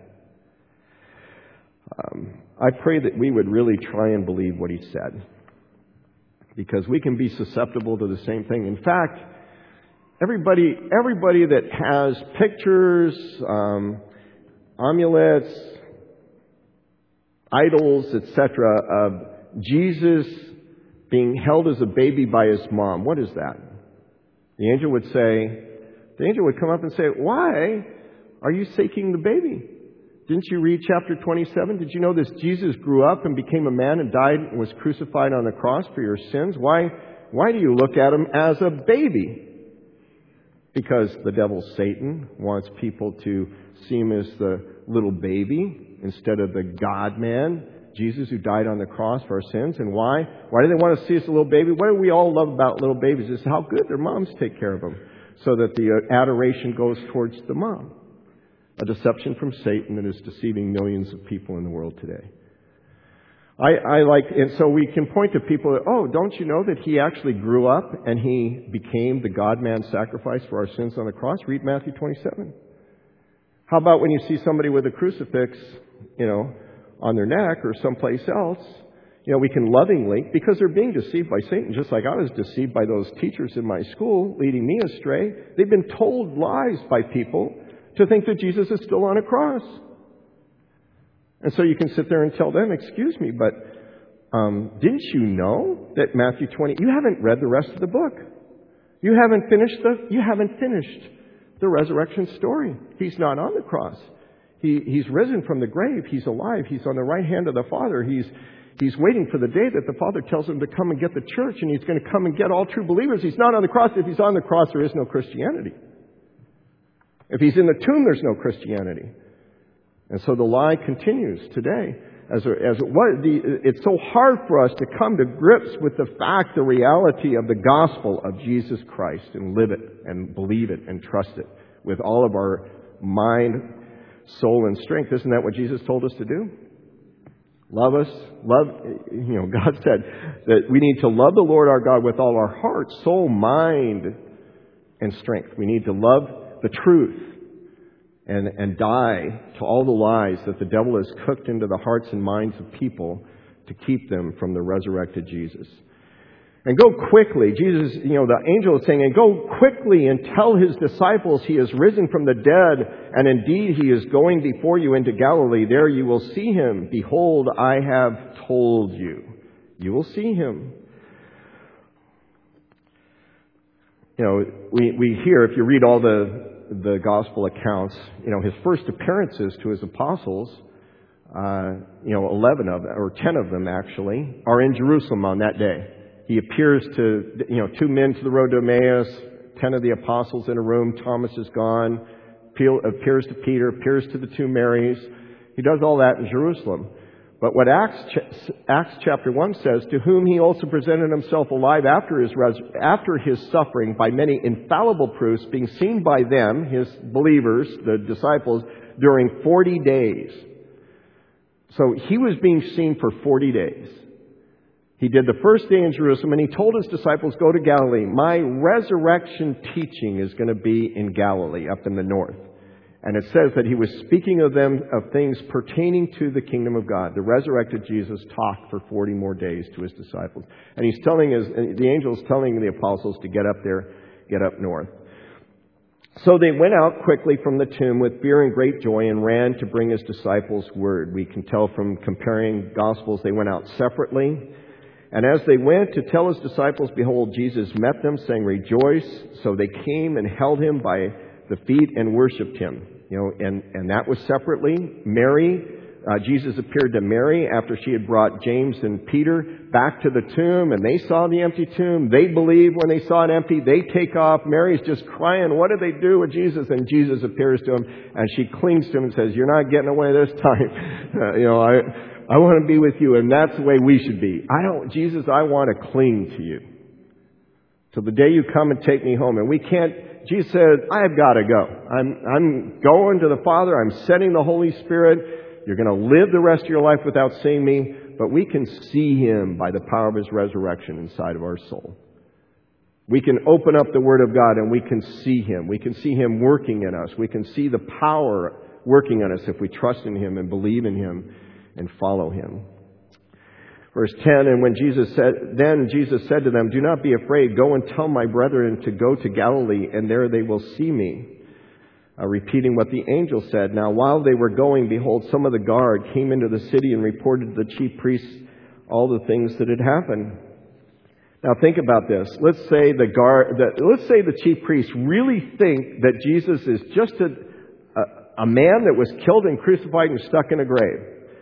I pray that we would really try and believe what He said, because we can be susceptible to the same thing. In fact, everybody that has pictures, amulets, idols, etc., of Jesus being held as a baby by His mom, what is that? The angel would come up and say, why are you seeking the baby? Didn't you read chapter 27? Did you know this Jesus grew up and became a man and died and was crucified on the cross for your sins? Why do you look at Him as a baby? Because the devil, Satan, wants people to see Him as the little baby instead of the God-man, Jesus, who died on the cross for our sins. And why? Why do they want to see us as a little baby? What do we all love about little babies is how good their moms take care of them, so that the adoration goes towards the mom. A deception from Satan that is deceiving millions of people in the world today. And so we can point to people that, don't you know that He actually grew up and He became the God-man sacrifice for our sins on the cross? Read Matthew 27. How about when you see somebody with a crucifix, on their neck or someplace else, we can lovingly, because they're being deceived by Satan, just like I was deceived by those teachers in my school, leading me astray. They've been told lies by people to think that Jesus is still on a cross. And so you can sit there and tell them, excuse me, but didn't you know that Matthew 20, you haven't read the rest of the book. You haven't finished the resurrection story. He's not on the cross. He's risen from the grave. He's alive. He's on the right hand of the Father. He's waiting for the day that the Father tells Him to come and get the church, and He's going to come and get all true believers. He's not on the cross. If He's on the cross, there is no Christianity. If He's in the tomb, there's no Christianity. And so the lie continues today. It's so hard for us to come to grips with the fact, the reality of the gospel of Jesus Christ, and live it and believe it and trust it with all of our mind, soul, and strength. Isn't that what Jesus told us to do? Love us. God said that we need to love the Lord our God with all our heart, soul, mind, and strength. We need to love the truth and die to all the lies that the devil has cooked into the hearts and minds of people to keep them from the resurrected Jesus. And go quickly. Jesus, the angel is saying, and go quickly and tell His disciples He is risen from the dead, and indeed He is going before you into Galilee. There you will see Him. Behold, I have told you. You will see Him. We hear, if you read all the gospel accounts, His first appearances to His apostles, 11 of them, or 10 of them actually, are in Jerusalem on that day. He appears to, 2 men to the road to Emmaus, 10 of the apostles in a room. Thomas is gone. Appears to Peter, appears to the 2 Marys. He does all that in Jerusalem. But what Acts chapter 1 says, to whom He also presented Himself alive after His suffering by many infallible proofs, being seen by them, His believers, the disciples, during 40 days. So He was being seen for 40 days. He did the first day in Jerusalem, and He told His disciples, go to Galilee. My resurrection teaching is going to be in Galilee, up in the north. And it says that He was speaking of things pertaining to the kingdom of God. The resurrected Jesus talked for 40 more days to His disciples. And the angel's telling the apostles to get up there, get up north. So they went out quickly from the tomb with fear and great joy and ran to bring his disciples word. We can tell from comparing Gospels they went out separately. And as they went to tell his disciples, behold, Jesus met them, saying, rejoice. So they came and held him by the feet and worshipped him. And that was separately. Jesus appeared to Mary after she had brought James and Peter back to the tomb, and they saw the empty tomb. They believed when they saw it empty. They take off. Mary's just crying, what do they do with Jesus? And Jesus appears to him, and she clings to him and says, you're not getting away this time. I want to be with you, and that's the way we should be. Jesus, I want to cling to you till the day you come and take me home. And we can't. Jesus said, I've got to go. I'm going to the Father. I'm sending the Holy Spirit. You're going to live the rest of your life without seeing me, but we can see him by the power of his resurrection inside of our soul. We can open up the Word of God and we can see him. We can see him working in us. We can see the power working in us if we trust in him and believe in him and follow him. Verse 10, and when Jesus said to them, do not be afraid. Go and tell my brethren to go to Galilee, and there they will see me. Repeating what the angel said. Now, while they were going, behold, some of the guard came into the city and reported to the chief priests all the things that had happened. Now, think about this. Let's say the chief priests really think that Jesus is just a man that was killed and crucified and stuck in a grave.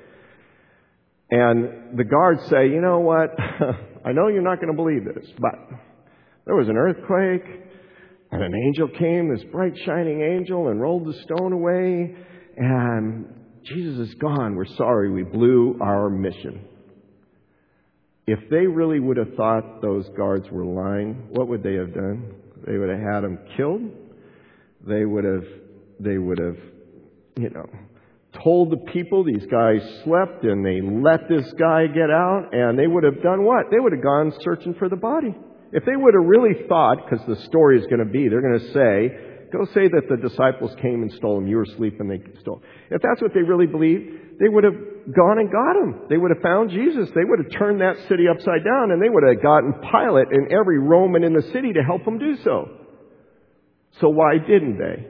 And the guards say, you know what? I know you're not going to believe this, but there was an earthquake. And an angel came, this bright shining angel, and rolled the stone away. And Jesus is gone. We're sorry. We blew our mission. If they really would have thought those guards were lying, what would they have done? They would have had him killed. They would have, told the people these guys slept and they let this guy get out. And they would have done what? They would have gone searching for the body. If they would have really thought, because the story is going to be, they're going to say, go say that the disciples came and stole him. You were asleep and they stole. If that's what they really believed, they would have gone and got him. They would have found Jesus. They would have turned that city upside down, and they would have gotten Pilate and every Roman in the city to help them do so. So why didn't they?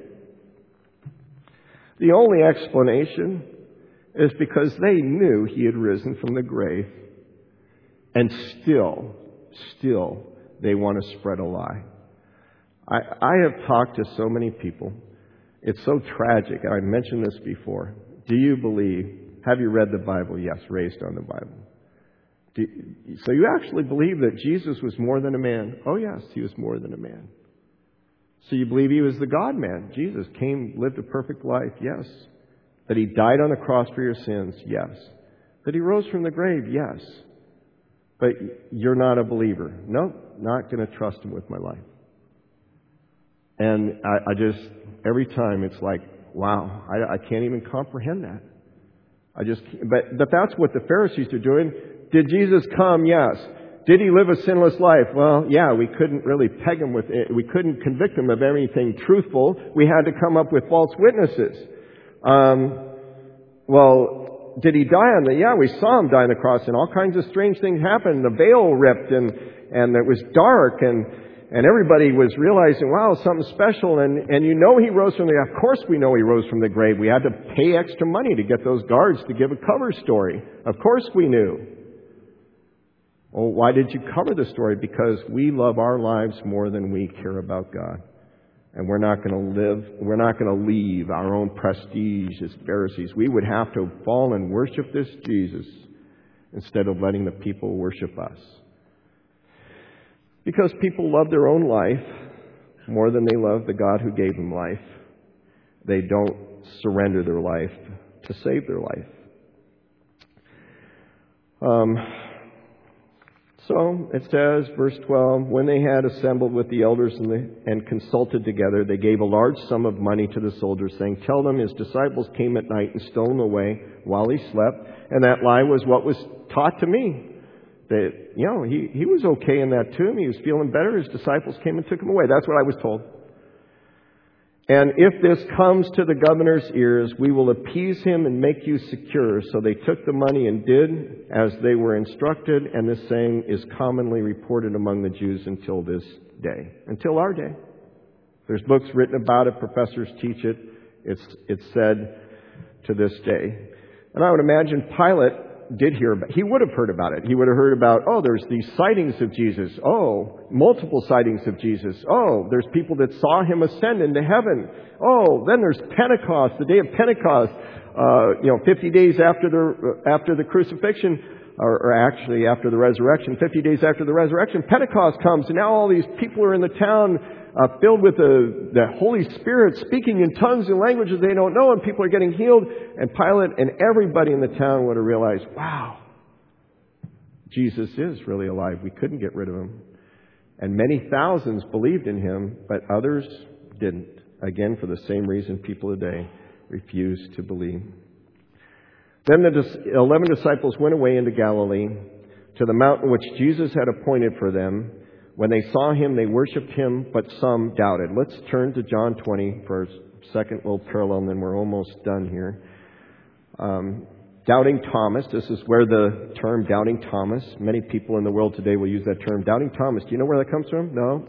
The only explanation is because they knew he had risen from the grave, and still, they want to spread a lie. I have talked to so many people. It's so tragic. I mentioned this before. Do you believe? Have you read the Bible? Yes, raised on the Bible. So you actually believe that Jesus was more than a man? Oh yes, he was more than a man. So you believe he was the God-man? Jesus came, lived a perfect life? Yes. That he died on the cross for your sins? Yes. That he rose from the grave? Yes. But you're not a believer. No, not going to trust him with my life. And I just, every time it's like, wow, I can't even comprehend that. But that's what the Pharisees are doing. Did Jesus come? Yes. Did he live a sinless life? Well, yeah, we couldn't really peg him with it. We couldn't convict him of anything truthful. We had to come up with false witnesses. Did he die on the? Yeah, we saw him die on the cross, and all kinds of strange things happened. The veil ripped, and it was dark, and everybody was realizing, wow, something special. And he rose from the. Of course, we know he rose from the grave. We had to pay extra money to get those guards to give a cover story. Of course, we knew. Well, why did you cover the story? Because we love our lives more than we care about God. And we're not going to leave our own prestige as Pharisees. We would have to fall and worship this Jesus instead of letting the people worship us. Because people love their own life more than they love the God who gave them life. They don't surrender their life to save their life. So it says, verse 12, when they had assembled with the elders and consulted together, they gave a large sum of money to the soldiers, saying, tell them his disciples came at night and stole him away while he slept. And that lie was what was taught to me. That, he was okay in that tomb. He was feeling better. His disciples came and took him away. That's what I was told. And if this comes to the governor's ears, we will appease him and make you secure. So they took the money and did as they were instructed. And this saying is commonly reported among the Jews until this day, until our day. There's books written about it. Professors teach it. It's said to this day. And I would imagine Pilate did hear about it. He would have heard about it. He would have heard about, there's these sightings of Jesus. Multiple sightings of Jesus. There's people that saw him ascend into heaven. Then there's Pentecost, the day of Pentecost. 50 days after the crucifixion, or actually after the resurrection, 50 days after the resurrection, Pentecost comes, and now all these people are in the town filled with the Holy Spirit, speaking in tongues and languages they don't know, and people are getting healed. And Pilate and everybody in the town would have realized, wow, Jesus is really alive. We couldn't get rid of him. And many thousands believed in him, but others didn't. Again, for the same reason people today refuse to believe. Then the 11 disciples went away into Galilee to the mountain which Jesus had appointed for them. When they saw him, they worshipped him, but some doubted. Let's turn to John 20 for a second little parallel, and then we're almost done here. Doubting Thomas. This is where the term Doubting Thomas, many people in the world today will use that term. Doubting Thomas. Do you know where that comes from? No?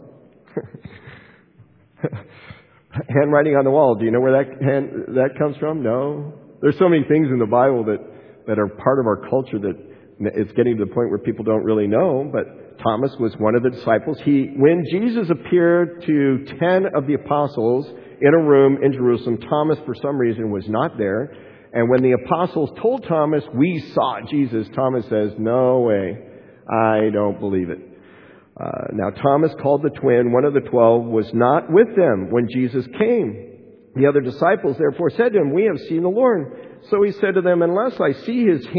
Handwriting on the wall. Do you know where that comes from? No? There's so many things in the Bible that are part of our culture that it's getting to the point where people don't really know, but Thomas was one of the disciples. When Jesus appeared to 10 of the apostles in a room in Jerusalem, Thomas, for some reason, was not there. And when the apostles told Thomas, we saw Jesus, Thomas says, no way, I don't believe it. Now, Thomas, called the twin, one of the 12, was not with them when Jesus came. The other disciples therefore said to him, we have seen the Lord. So he said to them, unless I see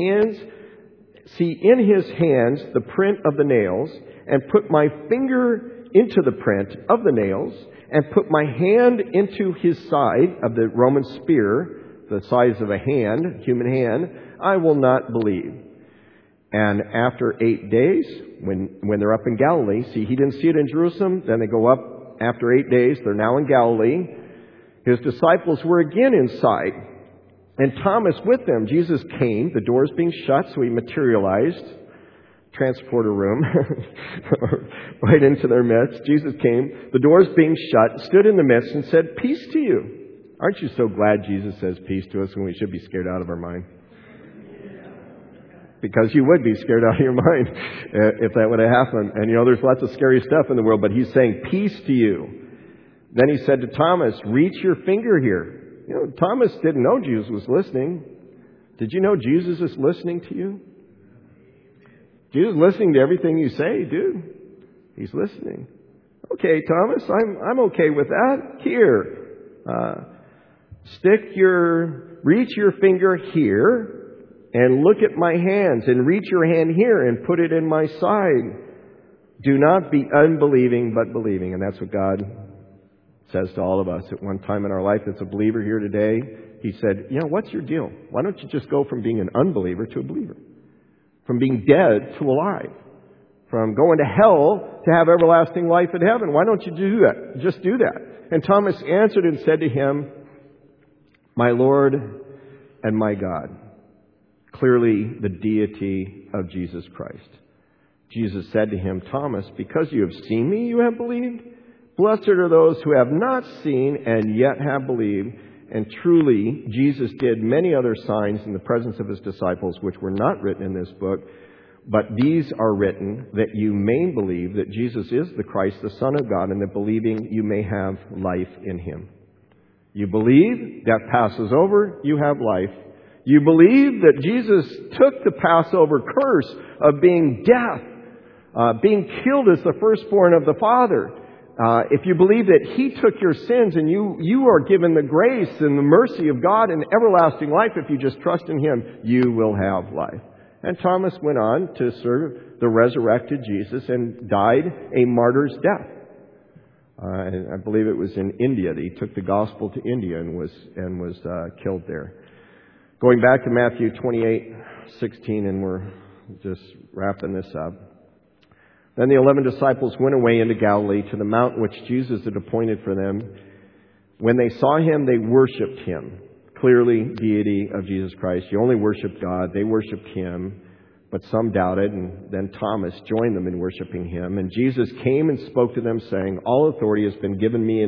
in his hands the print of the nails, and put my finger into the print of the nails, and put my hand into his side of the Roman spear, the size of a hand, human hand, I will not believe. And after 8 days, when they're up in Galilee, he didn't see it in Jerusalem, then they go up after 8 days, they're now in Galilee. His disciples were again inside, and Thomas with them. Jesus came, the doors being shut, so he materialized, transporter room, right into their midst. Jesus came, the doors being shut, stood in the midst and said, peace to you. Aren't you so glad Jesus says peace to us when we should be scared out of our mind? Because you would be scared out of your mind if that would have happened. And there's lots of scary stuff in the world, but he's saying peace to you. Then he said to Thomas, reach your finger here. Thomas didn't know Jesus was listening. Did you know Jesus is listening to you? Jesus is listening to everything you say, dude. He's listening. Okay, Thomas, I'm okay with that. Here, reach your finger here and look at my hands, and reach your hand here and put it in my side. Do not be unbelieving, but believing. And that's what God says to all of us at one time in our life that's a believer here today. He said, what's your deal? Why don't you just go from being an unbeliever to a believer? From being dead to alive? From going to hell to have everlasting life in heaven? Why don't you do that? Just do that. And Thomas answered and said to him, my Lord and my God. Clearly the deity of Jesus Christ. Jesus said to him, Thomas, because you have seen me, you have believed? Blessed are those who have not seen and yet have believed. And truly, Jesus did many other signs in the presence of his disciples, which were not written in this book. But these are written that you may believe that Jesus is the Christ, the Son of God, and that believing you may have life in him. You believe, that passes over, you have life. You believe that Jesus took the Passover curse of being death, being killed as the firstborn of the Father. If you believe that he took your sins and you are given the grace and the mercy of God and everlasting life, if you just trust in him, you will have life. And Thomas went on to serve the resurrected Jesus and died a martyr's death. I believe it was in India that he took the gospel to India and was killed there. Going back to Matthew 28:16, and we're just wrapping this up. Then the 11 disciples went away into Galilee to the mountain which Jesus had appointed for them. When they saw him, they worshipped him. Clearly, deity of Jesus Christ. You only worship God. They worshipped him, but some doubted, and then Thomas joined them in worshiping him. And Jesus came and spoke to them, saying, all authority has been given me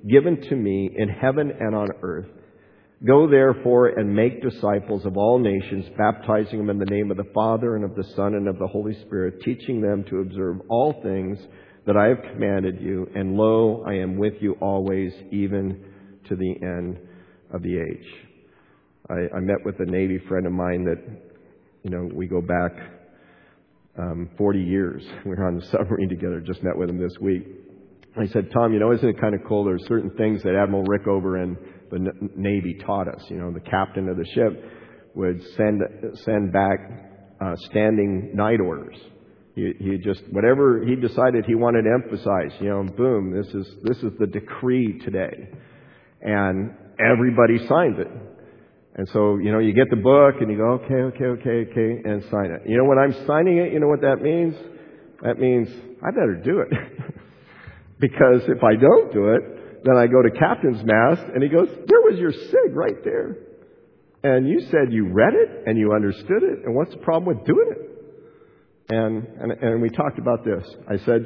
given to me in heaven and on earth. Go therefore and make disciples of all nations, baptizing them in the name of the Father and of the Son and of the Holy Spirit, teaching them to observe all things that I have commanded you. And lo, I am with you always, even to the end of the age. I met with a Navy friend of mine that, we go back 40 years. We were on the submarine together, just met with him this week. I said, Tom, isn't it kind of cool? There's certain things that Admiral Rickover in the Navy taught us. The captain of the ship would send back standing night orders. He just, whatever he decided he wanted to emphasize, boom, this is the decree today. And everybody signs it. And so, you get the book and you go, okay, and sign it. When I'm signing it, you know what that means? That means I better do it. Because if I don't do it, then I go to captain's mast and he goes, there was your SIG right there. And you said you read it and you understood it. And what's the problem with doing it? And we talked about this. I said,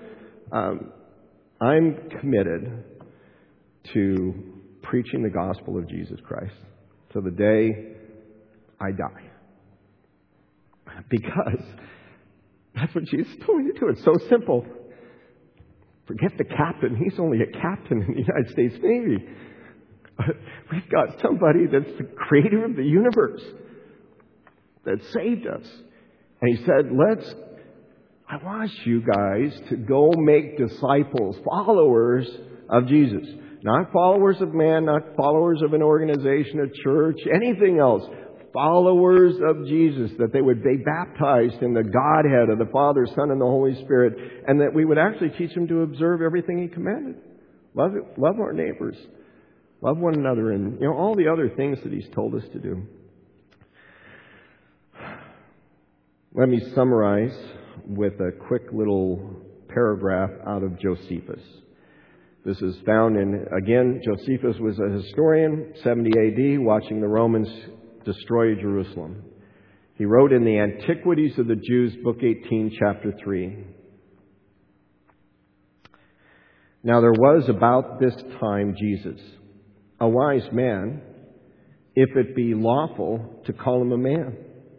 I'm committed to preaching the gospel of Jesus Christ till the day I die. Because that's what Jesus told me to do. It's so simple. Forget the captain. He's only a captain in the United States Navy. We've got somebody that's the creator of the universe that saved us. And he said, I want you guys to go make disciples, followers of Jesus. Not followers of man, not followers of an organization, a church, anything else. Followers of Jesus, that they would be baptized in the Godhead of the Father, Son, and the Holy Spirit, and that we would actually teach them to observe everything He commanded. Love our neighbors. Love one another, and all the other things that He's told us to do. Let me summarize with a quick little paragraph out of Josephus. This is found again, Josephus was a historian, 70 AD, watching the Romans destroy Jerusalem. He wrote in the Antiquities of the Jews, Book 18, Chapter 3. Now there was about this time Jesus, a wise man, if it be lawful to call him a man.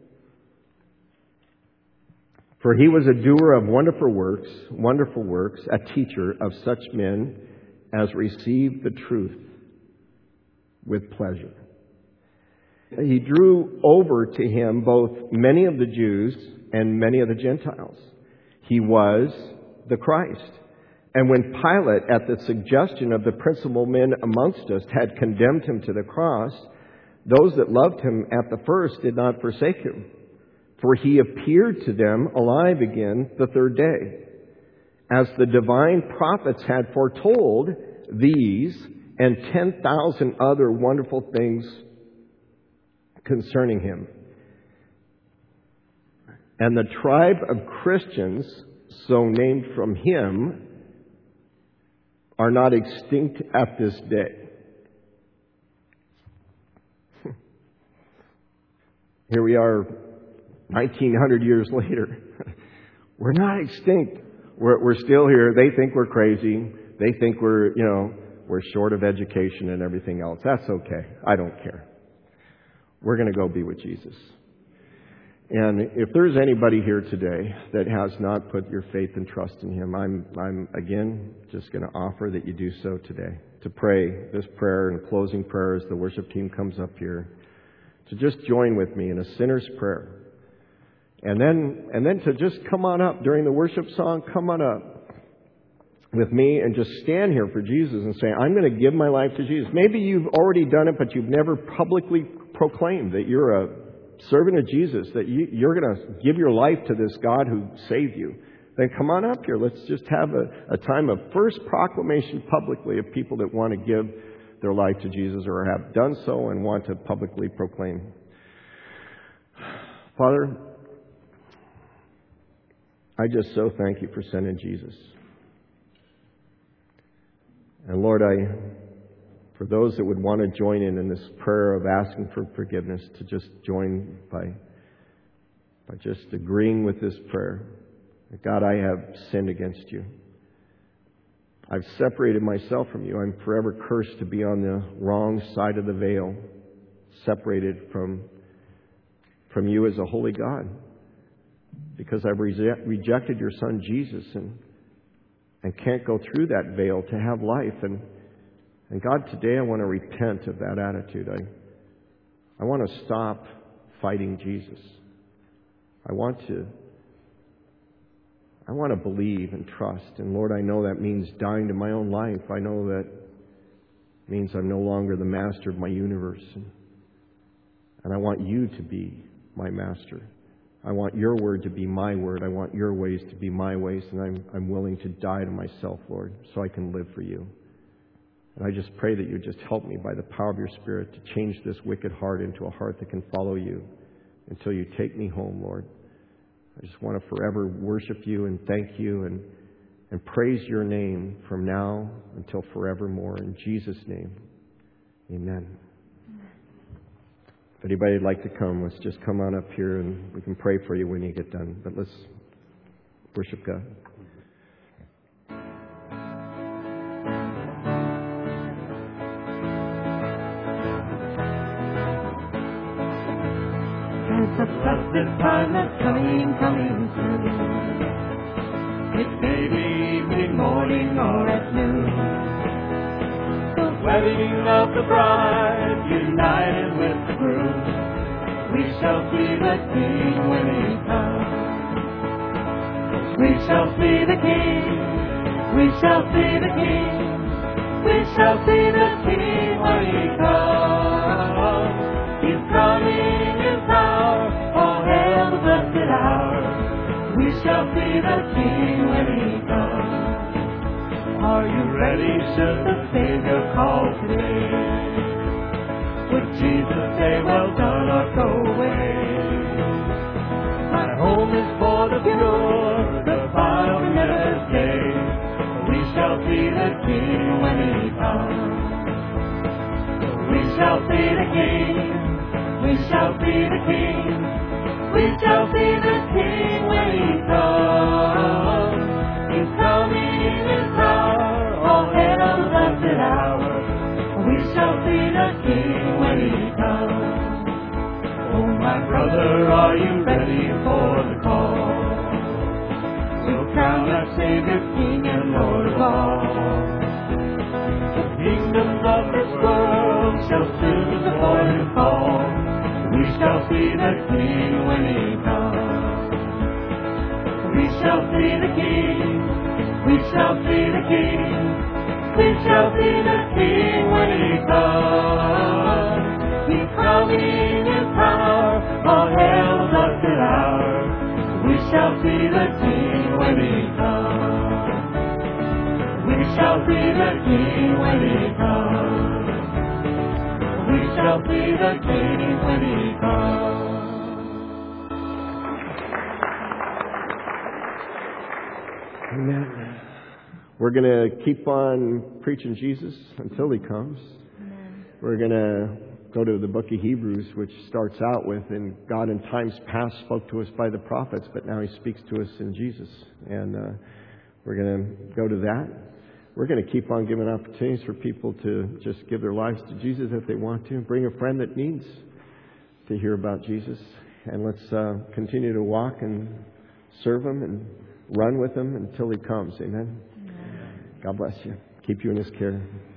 For he was a doer of wonderful works, a teacher of such men as received the truth with pleasure. He drew over to him both many of the Jews and many of the Gentiles. He was the Christ. And when Pilate, at the suggestion of the principal men amongst us, had condemned him to the cross, those that loved him at the first did not forsake him. For he appeared to them alive again the third day, as the divine prophets had foretold these and 10,000 other wonderful things concerning him. And the tribe of Christians, so named from him, are not extinct at this day. Here we are 1900 years later. We're not extinct. We're still here. They think we're crazy. They think we're short of education and everything else. That's okay. I don't care. We're going to go be with Jesus. And if there's anybody here today that has not put your faith and trust in Him, I'm again just going to offer that you do so today. To pray this prayer and closing prayer as the worship team comes up here. To just join with me in a sinner's prayer. And then to just come on up during the worship song, come on up with me and just stand here for Jesus and say, I'm going to give my life to Jesus. Maybe you've already done it, but you've never publicly proclaimed that you're a servant of Jesus, that you're going to give your life to this God who saved you. Then come on up here. Let's just have a time of first proclamation publicly of people that want to give their life to Jesus or have done so and want to publicly proclaim. Father, I just so thank you for sending Jesus. And Lord, for those that would want to join in this prayer of asking for forgiveness, to just join by just agreeing with this prayer. God, I have sinned against you. I've separated myself from you. I'm forever cursed to be on the wrong side of the veil, separated from you as a holy God, because I've rejected your Son Jesus and can't go through that veil to have life. And God, today I want to repent of that attitude. I want to stop fighting Jesus. I want to believe and trust. And Lord, I know that means dying to my own life. I know that means I'm no longer the master of my universe. And I want you to be my master. I want your word to be my word. I want your ways to be my ways. And I'm willing to die to myself, Lord, so I can live for you. And I just pray that you just help me by the power of your Spirit to change this wicked heart into a heart that can follow you until you take me home, Lord. I just want to forever worship you and thank you and praise your name from now until forevermore. In Jesus' name, amen. If anybody would like to come, let's just come on up here and we can pray for you when you get done. But let's worship God. It's a blessed time that's coming soon. It may be evening, morning, or at noon. The wedding of the bride, united with the groom. We shall see the King when he comes. We shall see the King. We shall see the King. We shall see the King when he comes. He's coming in power. All hail the blessed hour. We shall see the King when he comes. Are you ready? Should the Savior call today? Would Jesus say, well done, or go away? My home is for the pure, the vile will never stay. We shall see the King when he comes. We shall see the King. We shall see the King. We shall see the King when he comes. He's coming in power. All hail the blessed hour. We shall see the King when he comes. Oh, my brother, are you ready for the call? We'll crown our Savior King and Lord of all. The kingdoms of this world shall soon before him fall. We shall see the King when he comes. We shall see the King. We shall see the King. We shall see the King when he comes. He's coming in power. All hail the blessed hour. We shall see the King when he comes. We shall see the King when he comes. We shall see the King when he comes. Amen. We're going to keep on preaching Jesus until he comes. Amen. We're going to go to the book of Hebrews, which starts out with, and God in times past spoke to us by the prophets, but now he speaks to us in Jesus. And we're going to go to that. We're going to keep on giving opportunities for people to just give their lives to Jesus if they want to. Bring a friend that needs to hear about Jesus. And let's continue to walk and serve him and run with him until he comes. Amen. Amen. God bless you. Keep you in his care.